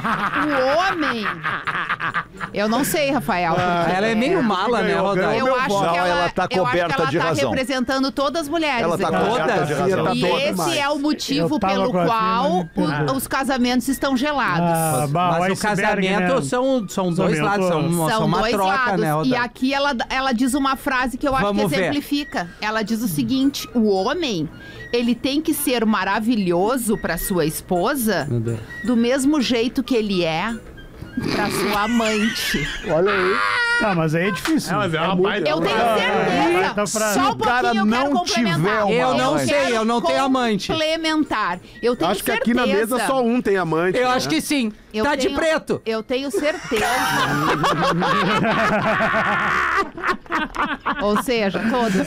Speaker 7: o homem. Eu não sei, Rafael. porque-
Speaker 6: Ela é meio mala, né,
Speaker 9: ganhou,
Speaker 6: Rodaica?
Speaker 7: Eu
Speaker 9: meu
Speaker 7: acho
Speaker 9: voto.
Speaker 7: que
Speaker 5: Não,
Speaker 7: ela,
Speaker 5: ela tá
Speaker 7: eu acho que
Speaker 5: coberta
Speaker 7: ela
Speaker 5: de
Speaker 7: tá
Speaker 5: razão.
Speaker 7: representando todas as mulheres.
Speaker 5: Ela tá
Speaker 7: aqui.
Speaker 5: coberta de
Speaker 6: Todas?
Speaker 5: razão.
Speaker 9: Tá
Speaker 7: E
Speaker 9: todas
Speaker 7: esse
Speaker 9: mais.
Speaker 7: é o motivo
Speaker 2: Eu tava
Speaker 7: pelo
Speaker 2: com a
Speaker 7: qual
Speaker 2: firma, me
Speaker 7: o-
Speaker 2: perdoa.
Speaker 7: os casamentos estão gelados.
Speaker 2: Ah, bah,
Speaker 6: Mas o
Speaker 2: iceberg,
Speaker 6: casamento
Speaker 2: né?
Speaker 6: são, são dois
Speaker 2: Casamento.
Speaker 6: lados, são, uma-
Speaker 7: São
Speaker 6: são uma
Speaker 7: dois
Speaker 6: troca,
Speaker 7: lados.
Speaker 6: né,
Speaker 7: E
Speaker 6: Rodaica?
Speaker 7: aqui ela, ela diz uma frase que eu acho
Speaker 6: Vamos
Speaker 7: que
Speaker 6: ver.
Speaker 7: exemplifica. Ela diz o seguinte: o homem, ele tem que ser maravilhoso para sua esposa
Speaker 6: Meu Deus.
Speaker 7: do mesmo jeito que ele é para sua amante.
Speaker 9: Olha aí.
Speaker 2: Tá, mas aí é difícil.
Speaker 8: É, mas é uma
Speaker 9: muito-
Speaker 8: baita.
Speaker 7: Eu tenho
Speaker 2: Ah,
Speaker 7: certeza.
Speaker 2: tá fra-
Speaker 7: Só um
Speaker 5: Se o cara
Speaker 7: pouquinho eu quero
Speaker 5: não
Speaker 7: complementar.
Speaker 5: tiver uma
Speaker 6: Eu não
Speaker 5: amante.
Speaker 6: sei, eu não tenho amante.
Speaker 7: Complementar. Eu tenho
Speaker 9: Acho que
Speaker 7: certeza.
Speaker 9: aqui na mesa só um tem amante.
Speaker 6: Eu
Speaker 9: né?
Speaker 6: acho que sim.
Speaker 7: Eu
Speaker 6: Tá de
Speaker 7: tenho-
Speaker 6: preto.
Speaker 7: Eu tenho certeza. Ou seja, todas.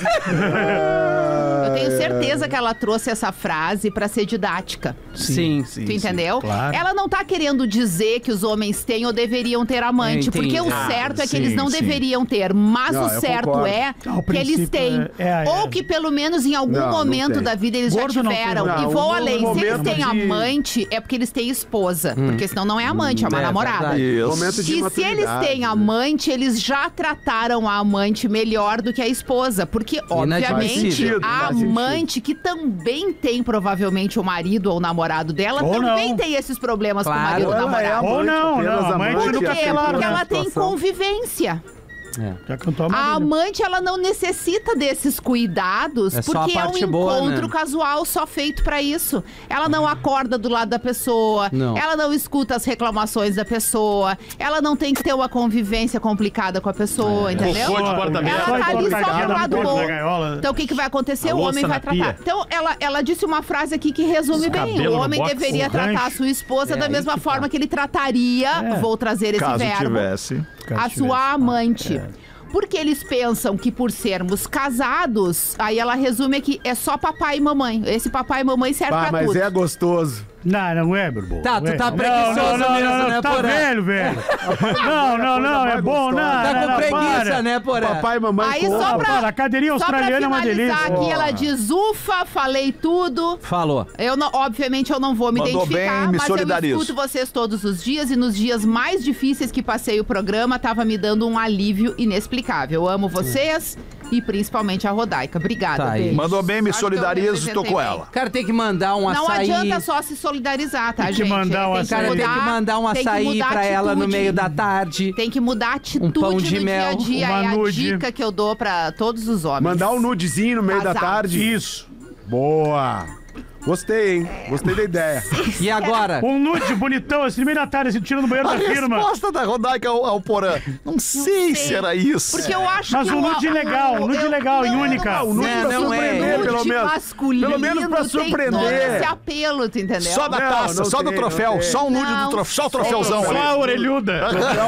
Speaker 7: Eu tenho certeza que ela trouxe essa frase pra ser didática.
Speaker 6: Sim.
Speaker 2: sim,
Speaker 7: Tu entendeu?
Speaker 2: claro.
Speaker 7: Ela não tá querendo dizer que os homens têm ou deveriam ter amante,
Speaker 6: Eu entendi.
Speaker 7: porque o
Speaker 6: Ah,
Speaker 7: certo é que
Speaker 5: sim,
Speaker 7: eles não
Speaker 5: sim.
Speaker 7: deveriam ter, mas
Speaker 9: Não,
Speaker 7: o
Speaker 9: eu
Speaker 7: certo
Speaker 9: concordo.
Speaker 7: é
Speaker 2: Ah, o
Speaker 7: que eles
Speaker 2: princípio
Speaker 7: têm.
Speaker 2: é- é, é.
Speaker 7: Ou que pelo menos em algum
Speaker 9: Não, não
Speaker 7: momento
Speaker 9: tem.
Speaker 7: da vida eles
Speaker 2: Gordo
Speaker 7: já
Speaker 2: não tem,
Speaker 7: tiveram.
Speaker 9: não.
Speaker 7: E vou
Speaker 9: Um
Speaker 7: além, se eles
Speaker 9: momento
Speaker 7: têm
Speaker 9: de-
Speaker 7: amante, é porque eles têm esposa. Porque senão não é amante, é uma
Speaker 6: É
Speaker 7: namorada.
Speaker 6: verdade.
Speaker 5: Isso.
Speaker 9: Momento de
Speaker 7: E se eles
Speaker 9: maturidade,
Speaker 7: têm
Speaker 9: né?
Speaker 7: amante, eles já trataram a amante melhor do que a esposa. Porque, obviamente,
Speaker 6: Inadmissível.
Speaker 7: a
Speaker 9: Faz sentido.
Speaker 7: amante, que também tem provavelmente o marido ou o namorado dela,
Speaker 2: Ou
Speaker 7: também
Speaker 2: não.
Speaker 7: tem esses problemas
Speaker 6: Claro.
Speaker 7: com o marido ou
Speaker 9: Ou ela é
Speaker 7: namorado.
Speaker 2: Ou não,
Speaker 9: apenas
Speaker 2: não, amante
Speaker 9: amante,
Speaker 2: nunca
Speaker 7: Por quê?
Speaker 2: é claro,
Speaker 7: Porque
Speaker 2: né?
Speaker 7: ela tem
Speaker 9: situação.
Speaker 7: convivência.
Speaker 2: Já cantou a
Speaker 7: A
Speaker 2: Marília.
Speaker 7: amante, ela não necessita desses cuidados,
Speaker 6: É só
Speaker 7: porque
Speaker 6: a
Speaker 7: é um
Speaker 6: parte boa,
Speaker 7: encontro
Speaker 6: né?
Speaker 7: casual só feito pra isso. Ela não acorda do lado da pessoa,
Speaker 6: Não.
Speaker 7: ela não escuta as reclamações da pessoa, ela não tem que ter uma convivência complicada com a pessoa, entendeu?
Speaker 8: Cocô de porta aberta.
Speaker 7: Ela tá ali só
Speaker 2: Cortadinha
Speaker 7: pro
Speaker 2: na
Speaker 7: lado
Speaker 2: porta
Speaker 7: bom.
Speaker 2: da gaiola.
Speaker 7: Então o que, que vai acontecer?
Speaker 8: A
Speaker 7: O homem
Speaker 8: louça
Speaker 7: vai
Speaker 8: na
Speaker 7: tratar.
Speaker 8: pia.
Speaker 7: Então ela, ela disse uma frase aqui que resume
Speaker 8: Os
Speaker 7: bem.
Speaker 8: cabelo
Speaker 7: O
Speaker 8: no
Speaker 7: homem
Speaker 8: box,
Speaker 7: deveria
Speaker 2: o
Speaker 7: tratar a
Speaker 2: rancho.
Speaker 7: sua esposa
Speaker 6: É
Speaker 7: da
Speaker 6: aí
Speaker 7: mesma
Speaker 6: que
Speaker 7: forma
Speaker 6: tá.
Speaker 7: que ele trataria,
Speaker 2: É.
Speaker 7: vou trazer esse
Speaker 5: Caso
Speaker 7: verbo,
Speaker 5: tivesse.
Speaker 2: Caso
Speaker 7: a
Speaker 2: tivesse.
Speaker 7: sua amante.
Speaker 2: É.
Speaker 7: Porque eles pensam que por sermos casados, aí ela resume aqui, é só papai e mamãe. Esse papai e mamãe serve
Speaker 9: Ah,
Speaker 7: pra
Speaker 9: mas
Speaker 7: tudo.
Speaker 9: é gostoso.
Speaker 2: Não, não é, Birbol.
Speaker 6: Tá,
Speaker 2: não
Speaker 6: tu
Speaker 2: é.
Speaker 6: tá
Speaker 2: Não,
Speaker 6: preguiçoso
Speaker 2: não, não,
Speaker 6: mesmo,
Speaker 2: não,
Speaker 6: né,
Speaker 2: tá
Speaker 6: Porã?
Speaker 2: velho, velho. Não, não, não, é
Speaker 9: mais
Speaker 2: bom, não,
Speaker 9: gostosa.
Speaker 6: Tá
Speaker 2: não,
Speaker 6: com
Speaker 2: não,
Speaker 6: preguiça,
Speaker 2: para.
Speaker 6: né, Porã?
Speaker 9: Papai e mamãe
Speaker 7: Aí
Speaker 9: compram.
Speaker 7: só pra,
Speaker 2: para, a cadeirinha
Speaker 7: só pra
Speaker 2: australiana é uma
Speaker 7: finalizar
Speaker 2: delícia.
Speaker 7: aqui,
Speaker 9: Ó.
Speaker 7: ela diz, ufa, falei tudo.
Speaker 6: Falou.
Speaker 7: Eu não, obviamente eu não vou me
Speaker 5: Mandou
Speaker 7: identificar,
Speaker 5: bem, me
Speaker 7: mas
Speaker 5: solidarizo.
Speaker 7: eu escuto vocês todos os dias e nos dias mais difíceis que passei o programa, tava me dando um alívio inexplicável. Eu amo vocês e principalmente a Rodaica. Obrigada,
Speaker 6: Tá aí.
Speaker 7: beijo.
Speaker 5: Mandou bem, me
Speaker 7: Acho que eu
Speaker 5: solidarizo, tô
Speaker 7: representei
Speaker 5: com
Speaker 7: bem.
Speaker 5: ela.
Speaker 6: O cara tem que mandar um
Speaker 7: Não
Speaker 6: açaí.
Speaker 7: adianta só se solidarizar, tá,
Speaker 2: Tem que
Speaker 7: gente?
Speaker 2: mandar um
Speaker 7: Tem
Speaker 2: açaí.
Speaker 6: O cara tem que
Speaker 7: mudar-
Speaker 6: mandar um
Speaker 7: tem que
Speaker 6: açaí
Speaker 7: mudar a
Speaker 6: pra ela no
Speaker 7: atitude.
Speaker 6: meio da tarde.
Speaker 7: Tem que mudar a atitude
Speaker 6: pão de
Speaker 7: no
Speaker 6: mel,
Speaker 7: dia a dia.
Speaker 2: uma
Speaker 7: É a
Speaker 2: nude.
Speaker 7: dica que eu dou pra todos os homens.
Speaker 9: Mandar um nudezinho no meio da
Speaker 7: Casados.
Speaker 9: tarde.
Speaker 2: Isso.
Speaker 9: Boa. Gostei, hein? Gostei da ideia.
Speaker 6: E agora?
Speaker 2: Um nude bonitão, assim, no meio da tarde, assim, tira no banheiro
Speaker 5: A
Speaker 2: da firma.
Speaker 5: resposta da Rodaica ao, ao Porã. Não sei, se era isso.
Speaker 7: Porque eu acho
Speaker 2: Mas
Speaker 7: que...
Speaker 2: um
Speaker 7: eu-
Speaker 2: nude legal, um nude
Speaker 7: eu-
Speaker 2: legal, em
Speaker 7: não,
Speaker 2: única.
Speaker 7: não,
Speaker 9: Um nude
Speaker 6: Não,
Speaker 9: pra
Speaker 6: não é.
Speaker 9: surpreender,
Speaker 7: nude
Speaker 9: pelo menos.
Speaker 7: masculino
Speaker 9: Pelo menos pra
Speaker 7: tem todo
Speaker 9: surpreender.
Speaker 7: esse apelo, tu entendeu?
Speaker 5: Só da
Speaker 9: Não,
Speaker 5: taça,
Speaker 9: não
Speaker 5: só do
Speaker 9: tem,
Speaker 5: troféu.
Speaker 9: não tem.
Speaker 5: Só um nude
Speaker 7: Não
Speaker 5: do troféu. Só o
Speaker 7: sei.
Speaker 5: troféuzão
Speaker 8: Só
Speaker 5: ali.
Speaker 8: a orelhuda.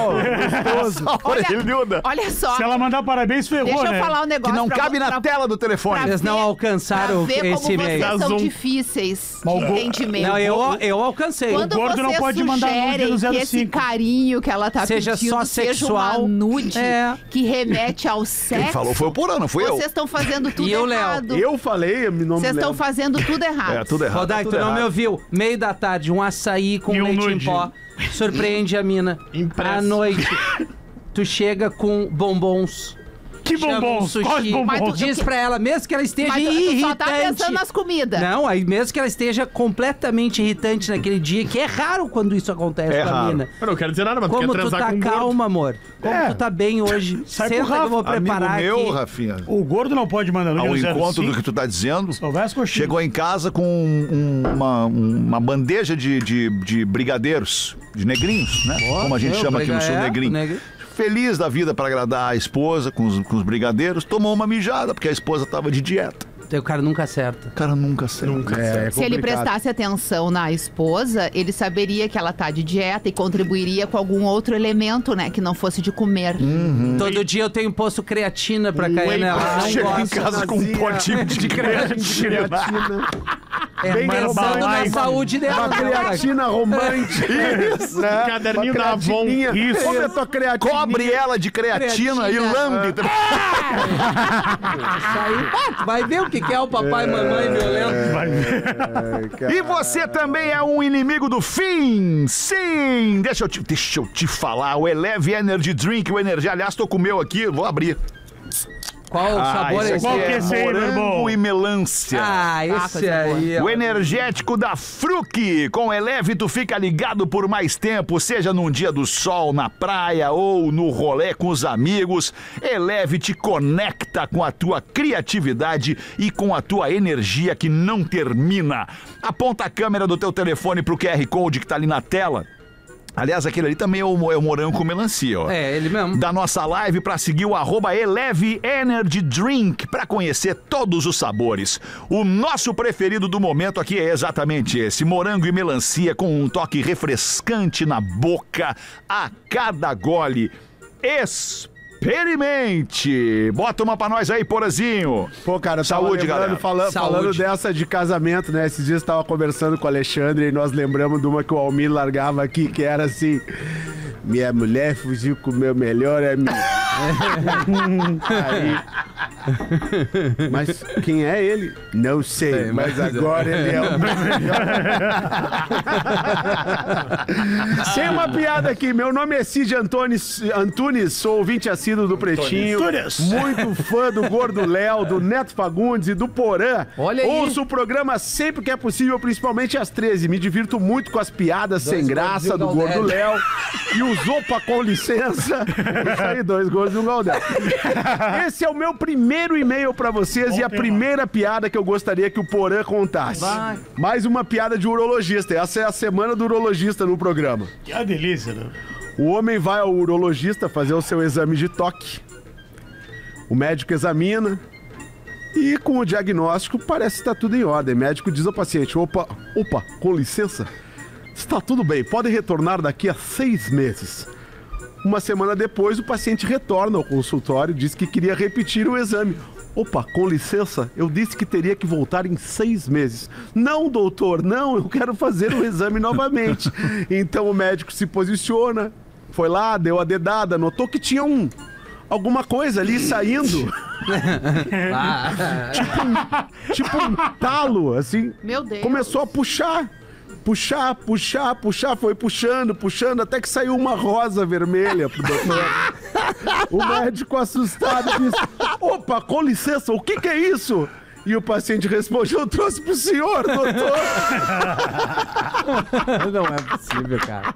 Speaker 9: Gostoso.
Speaker 5: Só a orelhuda.
Speaker 7: Olha só,
Speaker 2: Se ela mandar parabéns, ferrou,
Speaker 7: deixa
Speaker 2: né?
Speaker 7: eu falar um
Speaker 5: Que
Speaker 7: negócio
Speaker 5: não
Speaker 7: pra-
Speaker 5: cabe na
Speaker 7: pra-
Speaker 5: tela do telefone.
Speaker 7: pra
Speaker 6: Eles não
Speaker 7: ver-
Speaker 6: alcançaram
Speaker 7: pra ver
Speaker 6: esse
Speaker 7: como
Speaker 6: e-mail.
Speaker 7: vocês são
Speaker 8: Zoom.
Speaker 7: difíceis. difíceis
Speaker 2: Mas o
Speaker 7: de
Speaker 2: go-
Speaker 7: entendimento.
Speaker 6: Não, eu, eu alcancei.
Speaker 7: Quando
Speaker 2: O gordo não
Speaker 7: vocês
Speaker 2: pode mandar nude
Speaker 7: sugerem
Speaker 2: no
Speaker 7: que
Speaker 2: zero
Speaker 7: esse
Speaker 2: cinco.
Speaker 7: carinho que ela tá
Speaker 6: Seja
Speaker 7: pedindo
Speaker 6: só
Speaker 7: seja
Speaker 6: sexual.
Speaker 7: uma nude
Speaker 6: É.
Speaker 7: que remete ao sexo,
Speaker 5: Quem falou foi o Porã, não fui eu.
Speaker 7: vocês estão fazendo tudo
Speaker 6: E eu, Léo?
Speaker 7: errado.
Speaker 9: Eu falei, eu me não me
Speaker 7: Vocês estão
Speaker 9: lembro.
Speaker 7: fazendo tudo errado.
Speaker 5: É, tudo errado.
Speaker 6: Rodak,
Speaker 5: tá
Speaker 6: tu
Speaker 5: tudo
Speaker 6: não
Speaker 5: errado.
Speaker 6: me ouviu? Meio da tarde, um açaí com
Speaker 2: E um
Speaker 6: leite
Speaker 2: nude.
Speaker 6: em pó. Surpreende a mina.
Speaker 8: Impresso.
Speaker 6: À noite, tu chega com bombons.
Speaker 2: Que
Speaker 6: chama um
Speaker 2: bombons?
Speaker 6: sushi.
Speaker 2: Quais
Speaker 7: Mas tu-
Speaker 2: bombons?
Speaker 6: Diz pra ela, mesmo que ela esteja
Speaker 7: Mas tu, tu
Speaker 6: irritante...
Speaker 7: só tá pensando nas comidas.
Speaker 6: Não, aí mesmo que ela esteja completamente irritante naquele dia, que é raro quando isso acontece
Speaker 5: É
Speaker 6: com a
Speaker 5: raro.
Speaker 6: mina.
Speaker 8: Eu não quero dizer nada, mas tu
Speaker 6: Como
Speaker 8: quer
Speaker 6: tu
Speaker 8: transar
Speaker 6: tá
Speaker 8: com um gordo.
Speaker 6: calma, amor. Como
Speaker 2: É.
Speaker 6: tu tá bem hoje.
Speaker 2: Sai com
Speaker 6: Senta
Speaker 2: o
Speaker 6: que eu
Speaker 2: Rafa.
Speaker 6: vou
Speaker 5: Amigo
Speaker 6: preparar
Speaker 5: meu,
Speaker 6: aqui.
Speaker 5: Rafinha,
Speaker 2: O gordo não pode mandar nude
Speaker 5: ao
Speaker 2: no zero
Speaker 5: encontro do
Speaker 2: cinco.
Speaker 5: que tu tá dizendo,
Speaker 2: Só vai as coxinhas.
Speaker 5: chegou em casa com um- uma, uma bandeja de, de, de brigadeiros, de negrinhos, né? Como a gente
Speaker 6: meu,
Speaker 5: chama aqui no
Speaker 6: briga-
Speaker 5: sul,
Speaker 6: é,
Speaker 5: negrinho.
Speaker 6: negri-
Speaker 5: Feliz da vida pra agradar a esposa com os, com os brigadeiros, tomou uma mijada, porque a esposa tava de dieta.
Speaker 6: O cara nunca acerta.
Speaker 5: O cara nunca acerta. Nunca
Speaker 9: É, é
Speaker 7: Se ele
Speaker 9: complicado.
Speaker 7: prestasse atenção na esposa, ele saberia que ela tá de dieta e contribuiria com algum outro elemento, né? Que não fosse de comer.
Speaker 6: Todo dia eu tenho posto creatina pra cair
Speaker 9: whey
Speaker 6: nela.
Speaker 9: protein.
Speaker 6: Não
Speaker 5: Chega em
Speaker 6: gosto.
Speaker 5: casa com um
Speaker 9: Nazinha
Speaker 5: potinho de creatina.
Speaker 9: Creatina.
Speaker 6: É,
Speaker 9: Bem
Speaker 6: pensando na
Speaker 2: Herbalife.
Speaker 6: saúde dela.
Speaker 9: Uma
Speaker 6: né,
Speaker 9: creatina romântica. Isso. Né?
Speaker 8: Caderninho
Speaker 9: Uma
Speaker 8: da Avon.
Speaker 9: creatininha.
Speaker 2: Isso.
Speaker 9: Come a tua creatina.
Speaker 5: Cobre ela de creatina, e
Speaker 7: Creatina.
Speaker 5: lambe.
Speaker 6: Isso aí. Ah, tu vai ver o que que é o papai e mamãe violento.
Speaker 5: E você também é um inimigo do fim? Sim! Deixa eu te, deixa eu te falar. O Eleve Energy Drink, o Energia. Aliás, tô com o meu aqui, vou abrir.
Speaker 6: Qual o sabor é
Speaker 5: esse
Speaker 6: esse?
Speaker 2: Qual
Speaker 5: aqui
Speaker 2: que é
Speaker 5: é
Speaker 2: esse aí, meu
Speaker 5: morango
Speaker 2: irmão?
Speaker 5: e melancia.
Speaker 6: Ah, esse
Speaker 7: coisa
Speaker 6: aí.
Speaker 5: O
Speaker 6: ó.
Speaker 5: energético da Fruc. Com Eleve, tu fica ligado por mais tempo, seja num dia do sol, na praia ou no rolê com os amigos. Eleve te conecta com a tua criatividade e com a tua energia que não termina. Aponta a câmera do teu telefone pro Q R Code que tá ali na tela. Aliás, aquele ali também é o, é o morango com melancia, ó.
Speaker 6: É, ele mesmo.
Speaker 5: Da nossa live para seguir o arroba Eleve Energy Drink para conhecer todos os sabores. O nosso preferido do momento aqui é exatamente esse, morango e melancia com um toque refrescante na boca a cada gole. Experimente! Bota uma pra nós aí, Porazinho.
Speaker 9: Pô, cara, eu tava
Speaker 5: Saúde,
Speaker 9: lembrando,
Speaker 5: galera.
Speaker 9: fala-
Speaker 6: Saúde.
Speaker 9: falando dessa de casamento, né? Esses dias eu tava conversando com o Alexandre e nós lembramos de uma que o Almir largava aqui, que era assim: minha mulher fugiu com o meu melhor amigo. Aí, mas quem é ele? Não sei,
Speaker 6: Sei,
Speaker 9: mas,
Speaker 6: mas-
Speaker 9: agora ele é o meu melhor. Tem uma piada aqui. Meu nome é Cid Antunes, Antunes, sou ouvinte assíduo do Pretinho.
Speaker 2: Antunes.
Speaker 9: Muito fã do Gordo Léo, do Neto Fagundes e do Porã.
Speaker 6: Olha aí.
Speaker 9: Ouço o programa sempre que é possível, principalmente às treze. Me divirto muito com as piadas sem graça do Gordo Léo. E os opa, com licença. Isso aí, dois gordos e um Galdério. Esse é o meu primeiro e-mail pra vocês e a primeira piada que eu gostaria que o Porã contasse.
Speaker 6: Vai.
Speaker 9: Mais uma piada de urologista. Essa é a semana do urologista no programa.
Speaker 2: Que a delícia, né?
Speaker 9: O homem vai ao urologista fazer o seu exame de toque. O médico examina e com o diagnóstico parece que está tudo em ordem. O médico diz ao paciente: opa, opa, com licença, está tudo bem, pode retornar daqui a seis meses. Uma semana depois, o paciente retorna ao consultório e diz que queria repetir o exame. Opa, com licença, eu disse que teria que voltar em seis meses. Não, doutor, não, eu quero fazer o exame novamente. Então o médico se posiciona, foi lá, deu a dedada, notou que tinha um... alguma coisa ali saindo. Tipo um talo, assim.
Speaker 7: Meu Deus.
Speaker 9: Começou a puxar. Puxar, puxar, puxar, foi puxando, puxando, até que saiu uma rosa vermelha pro doutor. O médico assustado disse: opa, com licença, o que que é isso? E o paciente respondeu: eu trouxe pro senhor, doutor.
Speaker 6: Não é possível, cara.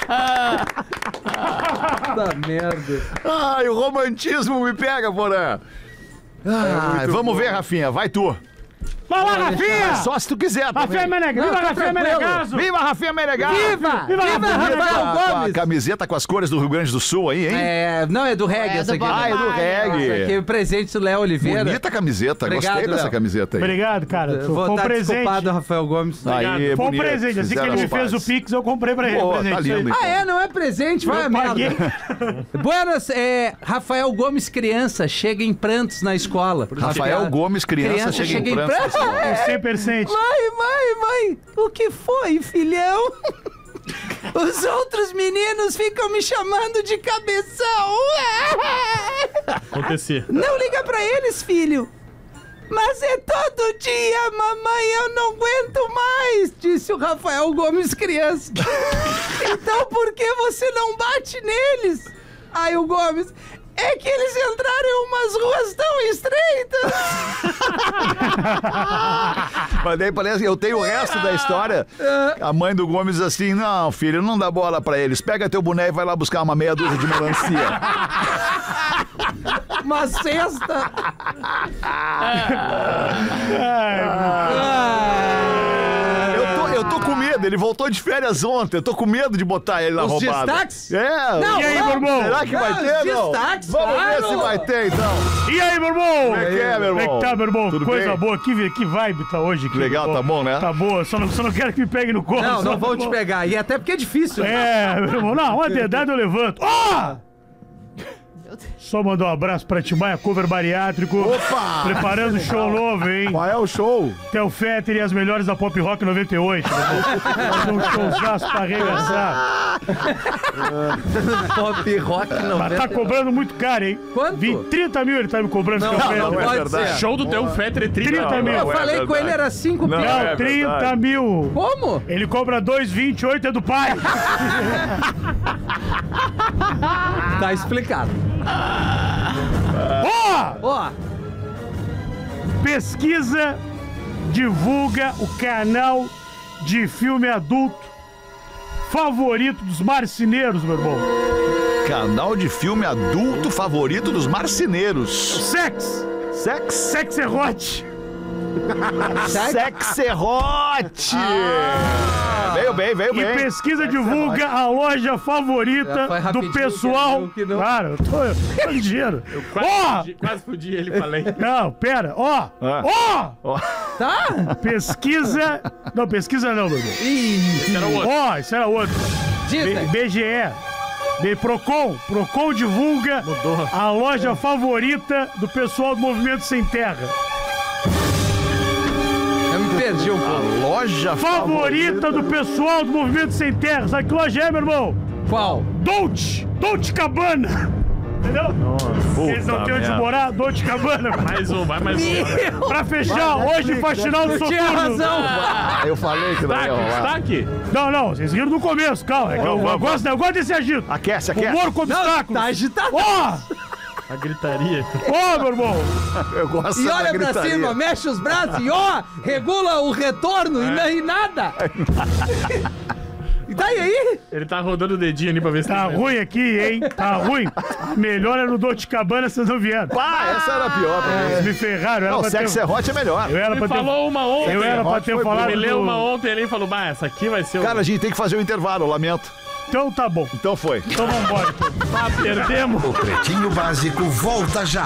Speaker 6: Puta merda.
Speaker 5: Ai, o romantismo me pega, Porã. Ai, vamos ver, Rafinha, vai tu.
Speaker 2: Vai lá, Rafinha!
Speaker 5: Só se tu quiser.
Speaker 2: Rafinha
Speaker 5: também.
Speaker 2: Menegaso! Viva
Speaker 6: tá
Speaker 2: Rafinha
Speaker 6: tranquilo.
Speaker 2: Menegaso!
Speaker 5: Viva Rafinha Menegaso!
Speaker 6: Viva!
Speaker 2: Viva
Speaker 6: Viva,
Speaker 2: Rafael
Speaker 5: Com
Speaker 6: Rafael
Speaker 5: a, com a
Speaker 6: Gomes!
Speaker 5: camiseta com as cores do Rio Grande do Sul aí, hein?
Speaker 6: É, não, é do reggae
Speaker 7: É,
Speaker 6: essa
Speaker 7: do
Speaker 6: aqui.
Speaker 7: Bob
Speaker 5: Ah, é do
Speaker 7: Marley.
Speaker 5: reggae.
Speaker 6: Essa aqui é presente do Léo Oliveira.
Speaker 5: Bonita camiseta,
Speaker 6: Obrigado,
Speaker 5: gostei dessa
Speaker 6: Léo.
Speaker 5: camiseta aí.
Speaker 2: Obrigado, cara.
Speaker 6: Eu
Speaker 2: Foi
Speaker 6: Vou
Speaker 2: um
Speaker 6: estar
Speaker 2: presente.
Speaker 6: desculpado, Rafael Gomes.
Speaker 5: Aí,
Speaker 2: Foi um
Speaker 5: bonito,
Speaker 2: presente. Assim que
Speaker 5: fizeram
Speaker 2: ele me
Speaker 5: as
Speaker 2: fez o
Speaker 5: pazes.
Speaker 2: Pix, eu comprei pra ele.
Speaker 5: Pô,
Speaker 2: um presente.
Speaker 5: tá
Speaker 2: Isso aí.
Speaker 5: lindo.
Speaker 6: Ah, é? Não é presente? Vai a
Speaker 2: Eu
Speaker 6: merda.
Speaker 2: paguei.
Speaker 6: Buenas, é, Rafael Gomes, criança, chega em prantos na escola.
Speaker 5: Rafael Gomes, criança, chega em prantos.
Speaker 2: cem por cento.
Speaker 6: Mãe, mãe, mãe, o que foi, filhão? Os outros meninos ficam me chamando de cabeção.
Speaker 8: Acontecia.
Speaker 6: Não liga pra eles, filho. Mas é todo dia, mamãe, eu não aguento mais, disse o Rafael Gomes criança. Então por que você não bate neles? Aí o Gomes... É que eles entraram em umas ruas tão estreitas.
Speaker 5: Mas daí parece que eu tenho o resto da história. A mãe do Gomes diz assim, não, filho, não dá bola pra eles. Pega teu boneco e vai lá buscar uma meia dúzia de melancia.
Speaker 6: Uma cesta.
Speaker 5: Eu tô, eu tô com medo, ele voltou de férias ontem. Eu tô com medo de botar ele na
Speaker 6: Os
Speaker 5: roubada.
Speaker 6: destaques?
Speaker 5: É.
Speaker 6: Não,
Speaker 2: E aí, meu irmão?
Speaker 5: Será que vai
Speaker 6: Não,
Speaker 5: ter,
Speaker 6: os
Speaker 5: não?
Speaker 6: destaques,
Speaker 5: Vamos ver
Speaker 6: claro.
Speaker 5: se vai ter, então.
Speaker 2: E aí, meu irmão?
Speaker 5: Como é que é, meu
Speaker 2: Como é
Speaker 5: irmão?
Speaker 2: que tá, meu irmão?
Speaker 5: Tudo
Speaker 2: Coisa
Speaker 5: bem?
Speaker 2: boa. Que, que vibe tá hoje. Que
Speaker 5: Legal, tá bom, né?
Speaker 2: Tá boa. Só não, só não quero que me pegue no colo.
Speaker 6: Não,
Speaker 2: só,
Speaker 6: não vão
Speaker 2: tá
Speaker 6: te
Speaker 2: bom.
Speaker 6: pegar. E até porque é difícil.
Speaker 2: É, meu irmão. Não, uma dedada eu levanto. Ó! Só mandar um abraço pra Timbaia, cover bariátrico.
Speaker 9: Opa!
Speaker 2: Preparando show novo, hein?
Speaker 9: Qual é o show?
Speaker 2: Theo Fetter e as melhores da Pop Rock noventa e oito. Fazer um showzaço pra arregaçar.
Speaker 6: Pop rock não.
Speaker 2: Mas tá cobrando muito caro, hein?
Speaker 6: Quanto?
Speaker 2: vinte, trinta mil ele tá me cobrando.
Speaker 6: Não,
Speaker 2: Theo
Speaker 6: não,
Speaker 2: Fetter.
Speaker 6: não
Speaker 5: é
Speaker 6: pode
Speaker 5: verdade.
Speaker 6: ser.
Speaker 8: Show do teu Fetter é trinta.
Speaker 2: trinta mil.
Speaker 6: Eu
Speaker 5: Não é
Speaker 6: falei com
Speaker 5: verdade.
Speaker 6: ele, era cinco
Speaker 5: Não,
Speaker 6: mil.
Speaker 2: Não,
Speaker 5: é
Speaker 2: trinta
Speaker 5: verdade.
Speaker 2: mil.
Speaker 6: Como?
Speaker 2: Ele cobra dois e vinte e oito, é do pai.
Speaker 6: Tá explicado.
Speaker 2: Ó!
Speaker 6: Ó,
Speaker 2: Pesquisa divulga o canal de filme adulto favorito dos marceneiros, meu irmão.
Speaker 5: Canal de filme adulto favorito dos marceneiros.
Speaker 2: Sex.
Speaker 5: Sex?
Speaker 2: Sexerrote.
Speaker 5: Sexerrote! Veio bem, veio
Speaker 2: E
Speaker 5: bem.
Speaker 2: pesquisa divulga a loja favorita
Speaker 6: Já foi
Speaker 2: do
Speaker 6: rapidinho
Speaker 2: pessoal.
Speaker 6: que não-
Speaker 2: Claro, eu tô, eu tô ligeiro.
Speaker 8: Quase,
Speaker 2: Ó!
Speaker 8: fudi, quase fudi ele, falei.
Speaker 2: Não, pera, ó!
Speaker 5: Ah.
Speaker 2: Ó!
Speaker 6: tá?
Speaker 2: Pesquisa. Não, pesquisa não, meu irmão.
Speaker 8: Esse era o outro.
Speaker 2: Ó, isso era outro.
Speaker 6: Diz
Speaker 2: B-
Speaker 6: aí.
Speaker 2: B G E. B- Procon. Procon divulga
Speaker 8: Mudou.
Speaker 2: a loja favorita do pessoal do Movimento Sem Terra.
Speaker 6: Eu me perdi um pouco.
Speaker 5: Loja
Speaker 2: Favorita do pessoal do Movimento Sem Terra. Sabe que loja é, meu irmão?
Speaker 6: Qual?
Speaker 2: Dolce. Dolce Cabana. Entendeu? Eles não têm onde
Speaker 5: merda.
Speaker 2: morar, Dolce Cabana.
Speaker 8: Mais um, vai mais um.
Speaker 2: Pra fechar, hoje faz final do
Speaker 6: Tinha
Speaker 2: Soturno.
Speaker 6: razão.
Speaker 5: Eu falei que não ia
Speaker 8: Destaque,
Speaker 5: rolar.
Speaker 8: destaque.
Speaker 2: Não, não, vocês riram no começo, calma. É que eu, eu gosto, eu gosto desse agito.
Speaker 5: Aquece, aquece.
Speaker 2: Humor com
Speaker 6: Não,
Speaker 2: obstáculos.
Speaker 6: tá agitado.
Speaker 2: Ó!
Speaker 8: A gritaria.
Speaker 2: Ó, meu irmão!
Speaker 5: Eu gosto
Speaker 6: E
Speaker 5: da
Speaker 6: olha pra
Speaker 5: gritaria.
Speaker 6: cima, mexe os braços e ó, regula o retorno e não- e nada. E tá aí?
Speaker 8: Ele tá rodando o dedinho ali pra ver se
Speaker 2: Tá
Speaker 8: tem-
Speaker 2: ruim aqui, hein? Tá ruim. A melhor é no Dolce Cabana, vocês não vieram.
Speaker 5: Pá, essa era a pior pra
Speaker 2: Vocês
Speaker 5: mim.
Speaker 2: me ferraram. Eu
Speaker 5: Não,
Speaker 2: era pra ter,
Speaker 5: Sexerrote é melhor.
Speaker 2: eu era
Speaker 8: Ele
Speaker 2: pra ter,
Speaker 8: falou uma ontem.
Speaker 2: eu era pra ter
Speaker 5: foi
Speaker 2: falado.
Speaker 8: Ele leu
Speaker 2: do-
Speaker 8: uma ontem ali e falou, bah, essa aqui vai ser o...
Speaker 5: Cara, a gente tem que fazer o intervalo, lamento.
Speaker 2: Então tá bom.
Speaker 5: Então foi.
Speaker 2: Então vambora. Então.
Speaker 8: Ah, perdemos.
Speaker 3: O Pretinho Básico volta já.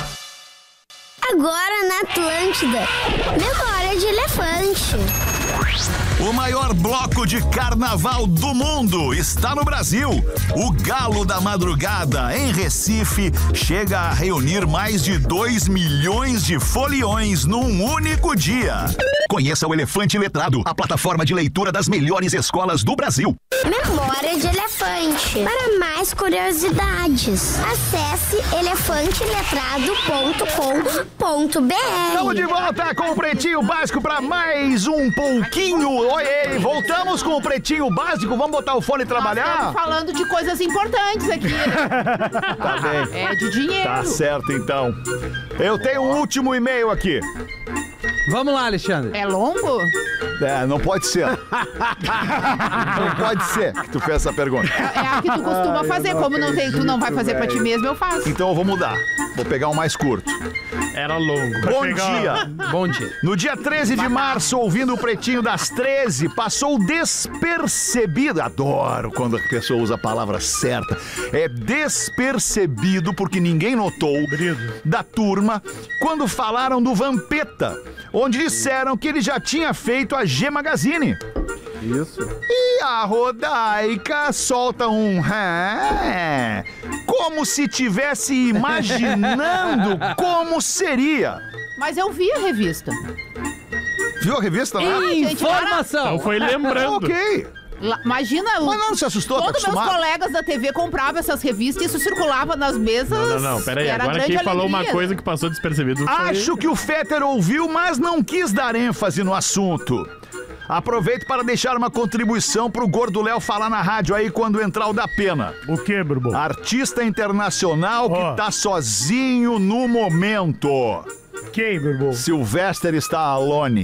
Speaker 10: Agora na Atlântida. Memória de elefante.
Speaker 3: O maior bloco de carnaval do mundo está no Brasil. O Galo da Madrugada, em Recife, chega a reunir mais de dois milhões de foliões num único dia. Conheça o Elefante Letrado, a plataforma de leitura das melhores escolas do Brasil.
Speaker 10: Memória de elefante. Para mais curiosidades, acesse elefante letrado ponto com ponto b r.
Speaker 5: Estamos de volta com o Pretinho Básico para mais um pouquinho. Oi, voltamos com o Pretinho Básico. Vamos botar o fone e trabalhar?
Speaker 7: Estamos falando de coisas importantes aqui.
Speaker 5: Tá bem.
Speaker 7: É de dinheiro.
Speaker 5: Tá certo, então. Eu tenho um último e-mail aqui.
Speaker 6: Vamos lá, Alexandre.
Speaker 7: É longo?
Speaker 5: É, não pode ser. Não pode ser que tu fez essa pergunta.
Speaker 7: É a que tu costuma fazer. Como não tem, tu não vai fazer pra ti mesmo, eu faço.
Speaker 5: Então eu vou mudar. Vou pegar um mais curto.
Speaker 8: Era longo.
Speaker 5: Bom
Speaker 2: pegar-
Speaker 5: dia.
Speaker 6: Bom dia.
Speaker 5: No dia treze de março, ouvindo o Pretinho das treze, passou despercebido. Adoro quando a pessoa usa a palavra certa. É despercebido, porque ninguém notou, da turma, quando falaram do Vampeta, onde disseram que ele já tinha feito a G Magazine.
Speaker 9: Isso.
Speaker 5: E a Rodaica solta um... "É", como se tivesse imaginando como seria.
Speaker 7: Mas eu vi a revista.
Speaker 5: Viu a revista lá?
Speaker 7: gente, lá na-
Speaker 6: Informação.
Speaker 8: Então foi lembrando.
Speaker 5: Ok.
Speaker 7: Lá- imagina, o-
Speaker 5: Mas não se assustou, tá
Speaker 7: todos meus
Speaker 5: acostumado.
Speaker 7: colegas da T V compravam essas revistas e isso circulava nas mesas.
Speaker 8: Não, não, não, peraí.
Speaker 7: Era
Speaker 8: Agora
Speaker 7: grande
Speaker 8: quem falou uma
Speaker 7: alegria.
Speaker 8: coisa que passou despercebido foi...
Speaker 5: Acho que o Fetter ouviu, mas não quis dar ênfase no assunto. Aproveito para deixar uma contribuição pro Gordo Léo falar na rádio aí quando entrar o da pena.
Speaker 2: O que, Burbo?
Speaker 5: Artista internacional que
Speaker 2: Ó.
Speaker 5: tá sozinho no momento.
Speaker 2: Que, Burbo?
Speaker 5: Sylvester Stallone.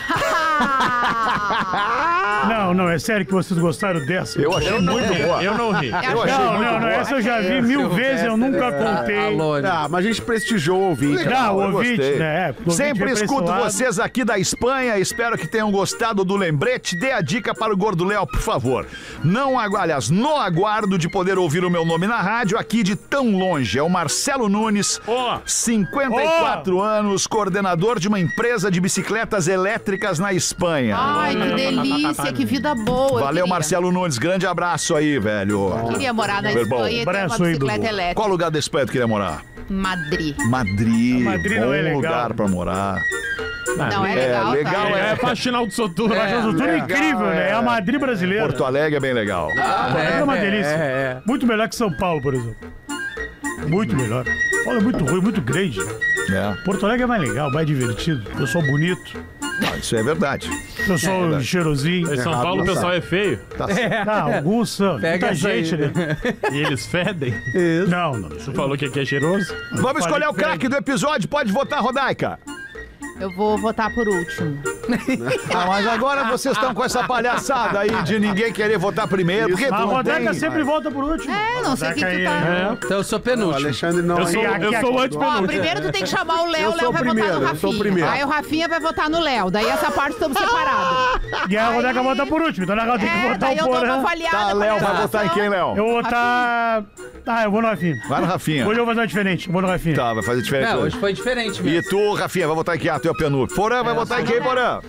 Speaker 2: Não, não, é sério que vocês gostaram dessa?
Speaker 5: Eu achei muito boa.
Speaker 8: Eu não ri.
Speaker 5: Eu achei
Speaker 2: Não,
Speaker 5: muito
Speaker 2: não, não,
Speaker 5: boa.
Speaker 2: essa eu já vi mil vezes, eu nunca contei.
Speaker 6: Alone.
Speaker 9: Ah, mas a gente prestigiou o ouvinte.
Speaker 2: Não, o
Speaker 5: eu
Speaker 2: ouvinte,
Speaker 5: gostei.
Speaker 2: né? é, o ouvinte
Speaker 5: Sempre
Speaker 2: veio pra esse
Speaker 5: escuto
Speaker 2: lado.
Speaker 5: vocês aqui da Espanha. Espero que tenham gostado do lembrete. Dê a dica para o Gordo Léo, por favor. Não, agu- aliás, no aguardo de poder ouvir o meu nome na rádio aqui de tão longe. É o Marcelo Nunes,
Speaker 8: Ó.
Speaker 5: cinquenta e quatro anos, coordenador de uma empresa de bicicletas elétricas na Espanha.
Speaker 7: Ai, que delícia, que vida boa. eu
Speaker 5: Valeu,
Speaker 7: queria.
Speaker 5: Marcelo Nunes. Grande abraço aí, velho.
Speaker 7: Queria morar na
Speaker 5: Super bom.
Speaker 7: Espanha e ter uma
Speaker 2: Abraço aí,
Speaker 7: bicicleta
Speaker 2: Dudu.
Speaker 7: elétrica.
Speaker 5: Qual lugar da Espanha tu queria morar?
Speaker 7: Madrid.
Speaker 5: Madrid.
Speaker 2: Madrid
Speaker 5: bom
Speaker 2: não é legal.
Speaker 5: lugar pra morar.
Speaker 7: Não é
Speaker 5: É,
Speaker 7: legal,
Speaker 5: legal,
Speaker 7: tá?
Speaker 8: É, é faxinal do Soturno.
Speaker 2: Mas é, tudo incrível, né? É a Madrid brasileira.
Speaker 5: Porto Alegre é bem legal.
Speaker 2: É uma delícia.
Speaker 6: é, é.
Speaker 2: Muito melhor que São Paulo, por exemplo. Muito melhor. Olha, é muito ruim, muito grande.
Speaker 5: É.
Speaker 2: Porto Alegre é mais legal, mais divertido. Pessoal bonito,
Speaker 5: Ah, isso é verdade.
Speaker 2: pessoal cheirosinho.
Speaker 8: Em São Paulo o pessoal é feio.
Speaker 2: Tá, alguns são.
Speaker 6: Pega
Speaker 2: Muita
Speaker 6: essa aí.
Speaker 2: gente, né?
Speaker 8: E eles fedem.
Speaker 2: Não, não.
Speaker 8: Tu falou que aqui é cheiroso?
Speaker 5: Vamos escolher o
Speaker 2: Falei que
Speaker 5: craque do episódio. Pode votar, Rodaica.
Speaker 7: Eu vou votar por último.
Speaker 5: Ah, mas agora vocês estão com essa palhaçada aí de ninguém querer votar primeiro. Porque tu
Speaker 2: A
Speaker 5: não
Speaker 2: Rodeca
Speaker 5: tem...
Speaker 2: sempre volta por último.
Speaker 7: É, não sei o que
Speaker 2: Rodeca
Speaker 7: que tu
Speaker 2: aí,
Speaker 7: tá...
Speaker 2: é.
Speaker 6: Então eu sou
Speaker 9: O
Speaker 6: penúltimo.
Speaker 9: Alexandre não
Speaker 8: Eu sou,
Speaker 2: E
Speaker 8: eu
Speaker 2: aqui,
Speaker 8: sou o
Speaker 2: aqui.
Speaker 7: Ó,
Speaker 8: antepenúltimo.
Speaker 7: primeiro tu tem que chamar o Léo,
Speaker 9: Eu
Speaker 7: o
Speaker 9: sou
Speaker 7: Léo
Speaker 9: o
Speaker 7: vai
Speaker 9: primeiro,
Speaker 7: votar no
Speaker 9: eu sou o
Speaker 7: Rafinha.
Speaker 9: primeiro.
Speaker 7: Aí o Rafinha vai votar no Léo. Daí essa parte estamos separados.
Speaker 2: E a Rodeca volta por último, então na real tem que
Speaker 7: É,
Speaker 2: votar
Speaker 7: daí
Speaker 2: o
Speaker 7: eu dou uma
Speaker 2: Porã.
Speaker 7: avaliada.
Speaker 5: Tá, Léo, vai
Speaker 7: avaliação.
Speaker 5: votar em quem, Léo?
Speaker 2: Eu vou votar... Ah, eu vou no Rafinha.
Speaker 5: Vai no Rafinha.
Speaker 2: Hoje eu vou fazer diferente, eu vou no Rafinha.
Speaker 5: Tá, vai fazer diferente
Speaker 6: É,
Speaker 5: hoje.
Speaker 6: hoje foi diferente
Speaker 5: E
Speaker 6: mesmo.
Speaker 5: tu, Rafinha, vai votar em quem? Ah, tu é o penúltimo. Porã vai votar em quem, Porã?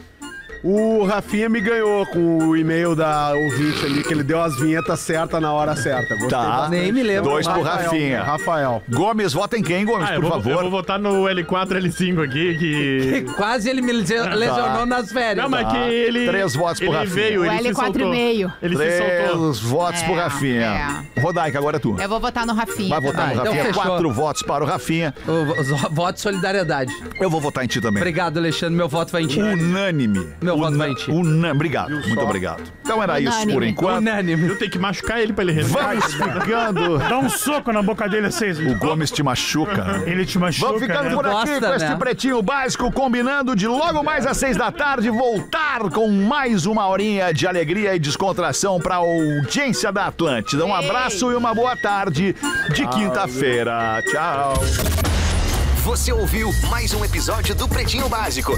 Speaker 9: O Rafinha me ganhou com o e-mail da ouvinte ali, que ele deu as vinhetas certas na hora certa. Gostei
Speaker 5: Tá.
Speaker 9: bastante.
Speaker 6: Nem me lembro.
Speaker 5: Dois pro
Speaker 9: Rafael,
Speaker 5: Rafinha.
Speaker 9: Rafael.
Speaker 5: Gomes, vota em quem, Gomes,
Speaker 8: Ah, eu
Speaker 5: por
Speaker 8: vou, eu
Speaker 5: favor?
Speaker 8: vou votar no L quatro, L cinco aqui, que...
Speaker 6: Quase ele me lese- lesionou nas férias.
Speaker 8: Não, mas que ele...
Speaker 5: Três votos pro
Speaker 8: ele
Speaker 5: Rafinha.
Speaker 8: veio,
Speaker 7: O
Speaker 8: ele
Speaker 7: L
Speaker 8: se
Speaker 7: quatro
Speaker 8: soltou.
Speaker 7: e meio.
Speaker 8: Ele se soltou.
Speaker 5: Três votos pro
Speaker 7: É,
Speaker 5: Rafinha. Rodaica, agora é tu.
Speaker 7: Eu vou votar no Rafinha.
Speaker 5: Vai votar
Speaker 7: também.
Speaker 5: no
Speaker 6: então
Speaker 5: Rafinha.
Speaker 6: fechou.
Speaker 5: Quatro votos para o Rafinha.
Speaker 6: O- Os votos de solidariedade.
Speaker 5: Eu vou votar em ti também.
Speaker 6: Obrigado, Alexandre. Meu voto vai em ti.
Speaker 5: Unânime.
Speaker 6: Meu voto
Speaker 5: Una-
Speaker 6: vai em ti.
Speaker 5: Unânime. Obrigado. Muito obrigado. Então era isso
Speaker 7: Unânime.
Speaker 5: por enquanto.
Speaker 6: Unânime.
Speaker 8: Eu tenho que machucar ele pra ele responder.
Speaker 5: Vamos ficando.
Speaker 2: Dá um soco na boca dele assim.
Speaker 5: O Gomes te machuca.
Speaker 2: Ele te machuca,
Speaker 5: Vamos ficando
Speaker 2: né?
Speaker 5: por aqui
Speaker 6: Gosta,
Speaker 5: com este
Speaker 6: né?
Speaker 5: Pretinho Básico, combinando de logo mais às seis da tarde voltar com mais uma horinha de alegria e descontração para a audiência da Atlântida. Um
Speaker 7: Ei.
Speaker 5: abraço e uma boa tarde de quinta-feira. Tchau.
Speaker 11: Você ouviu mais um episódio do Pretinho Básico.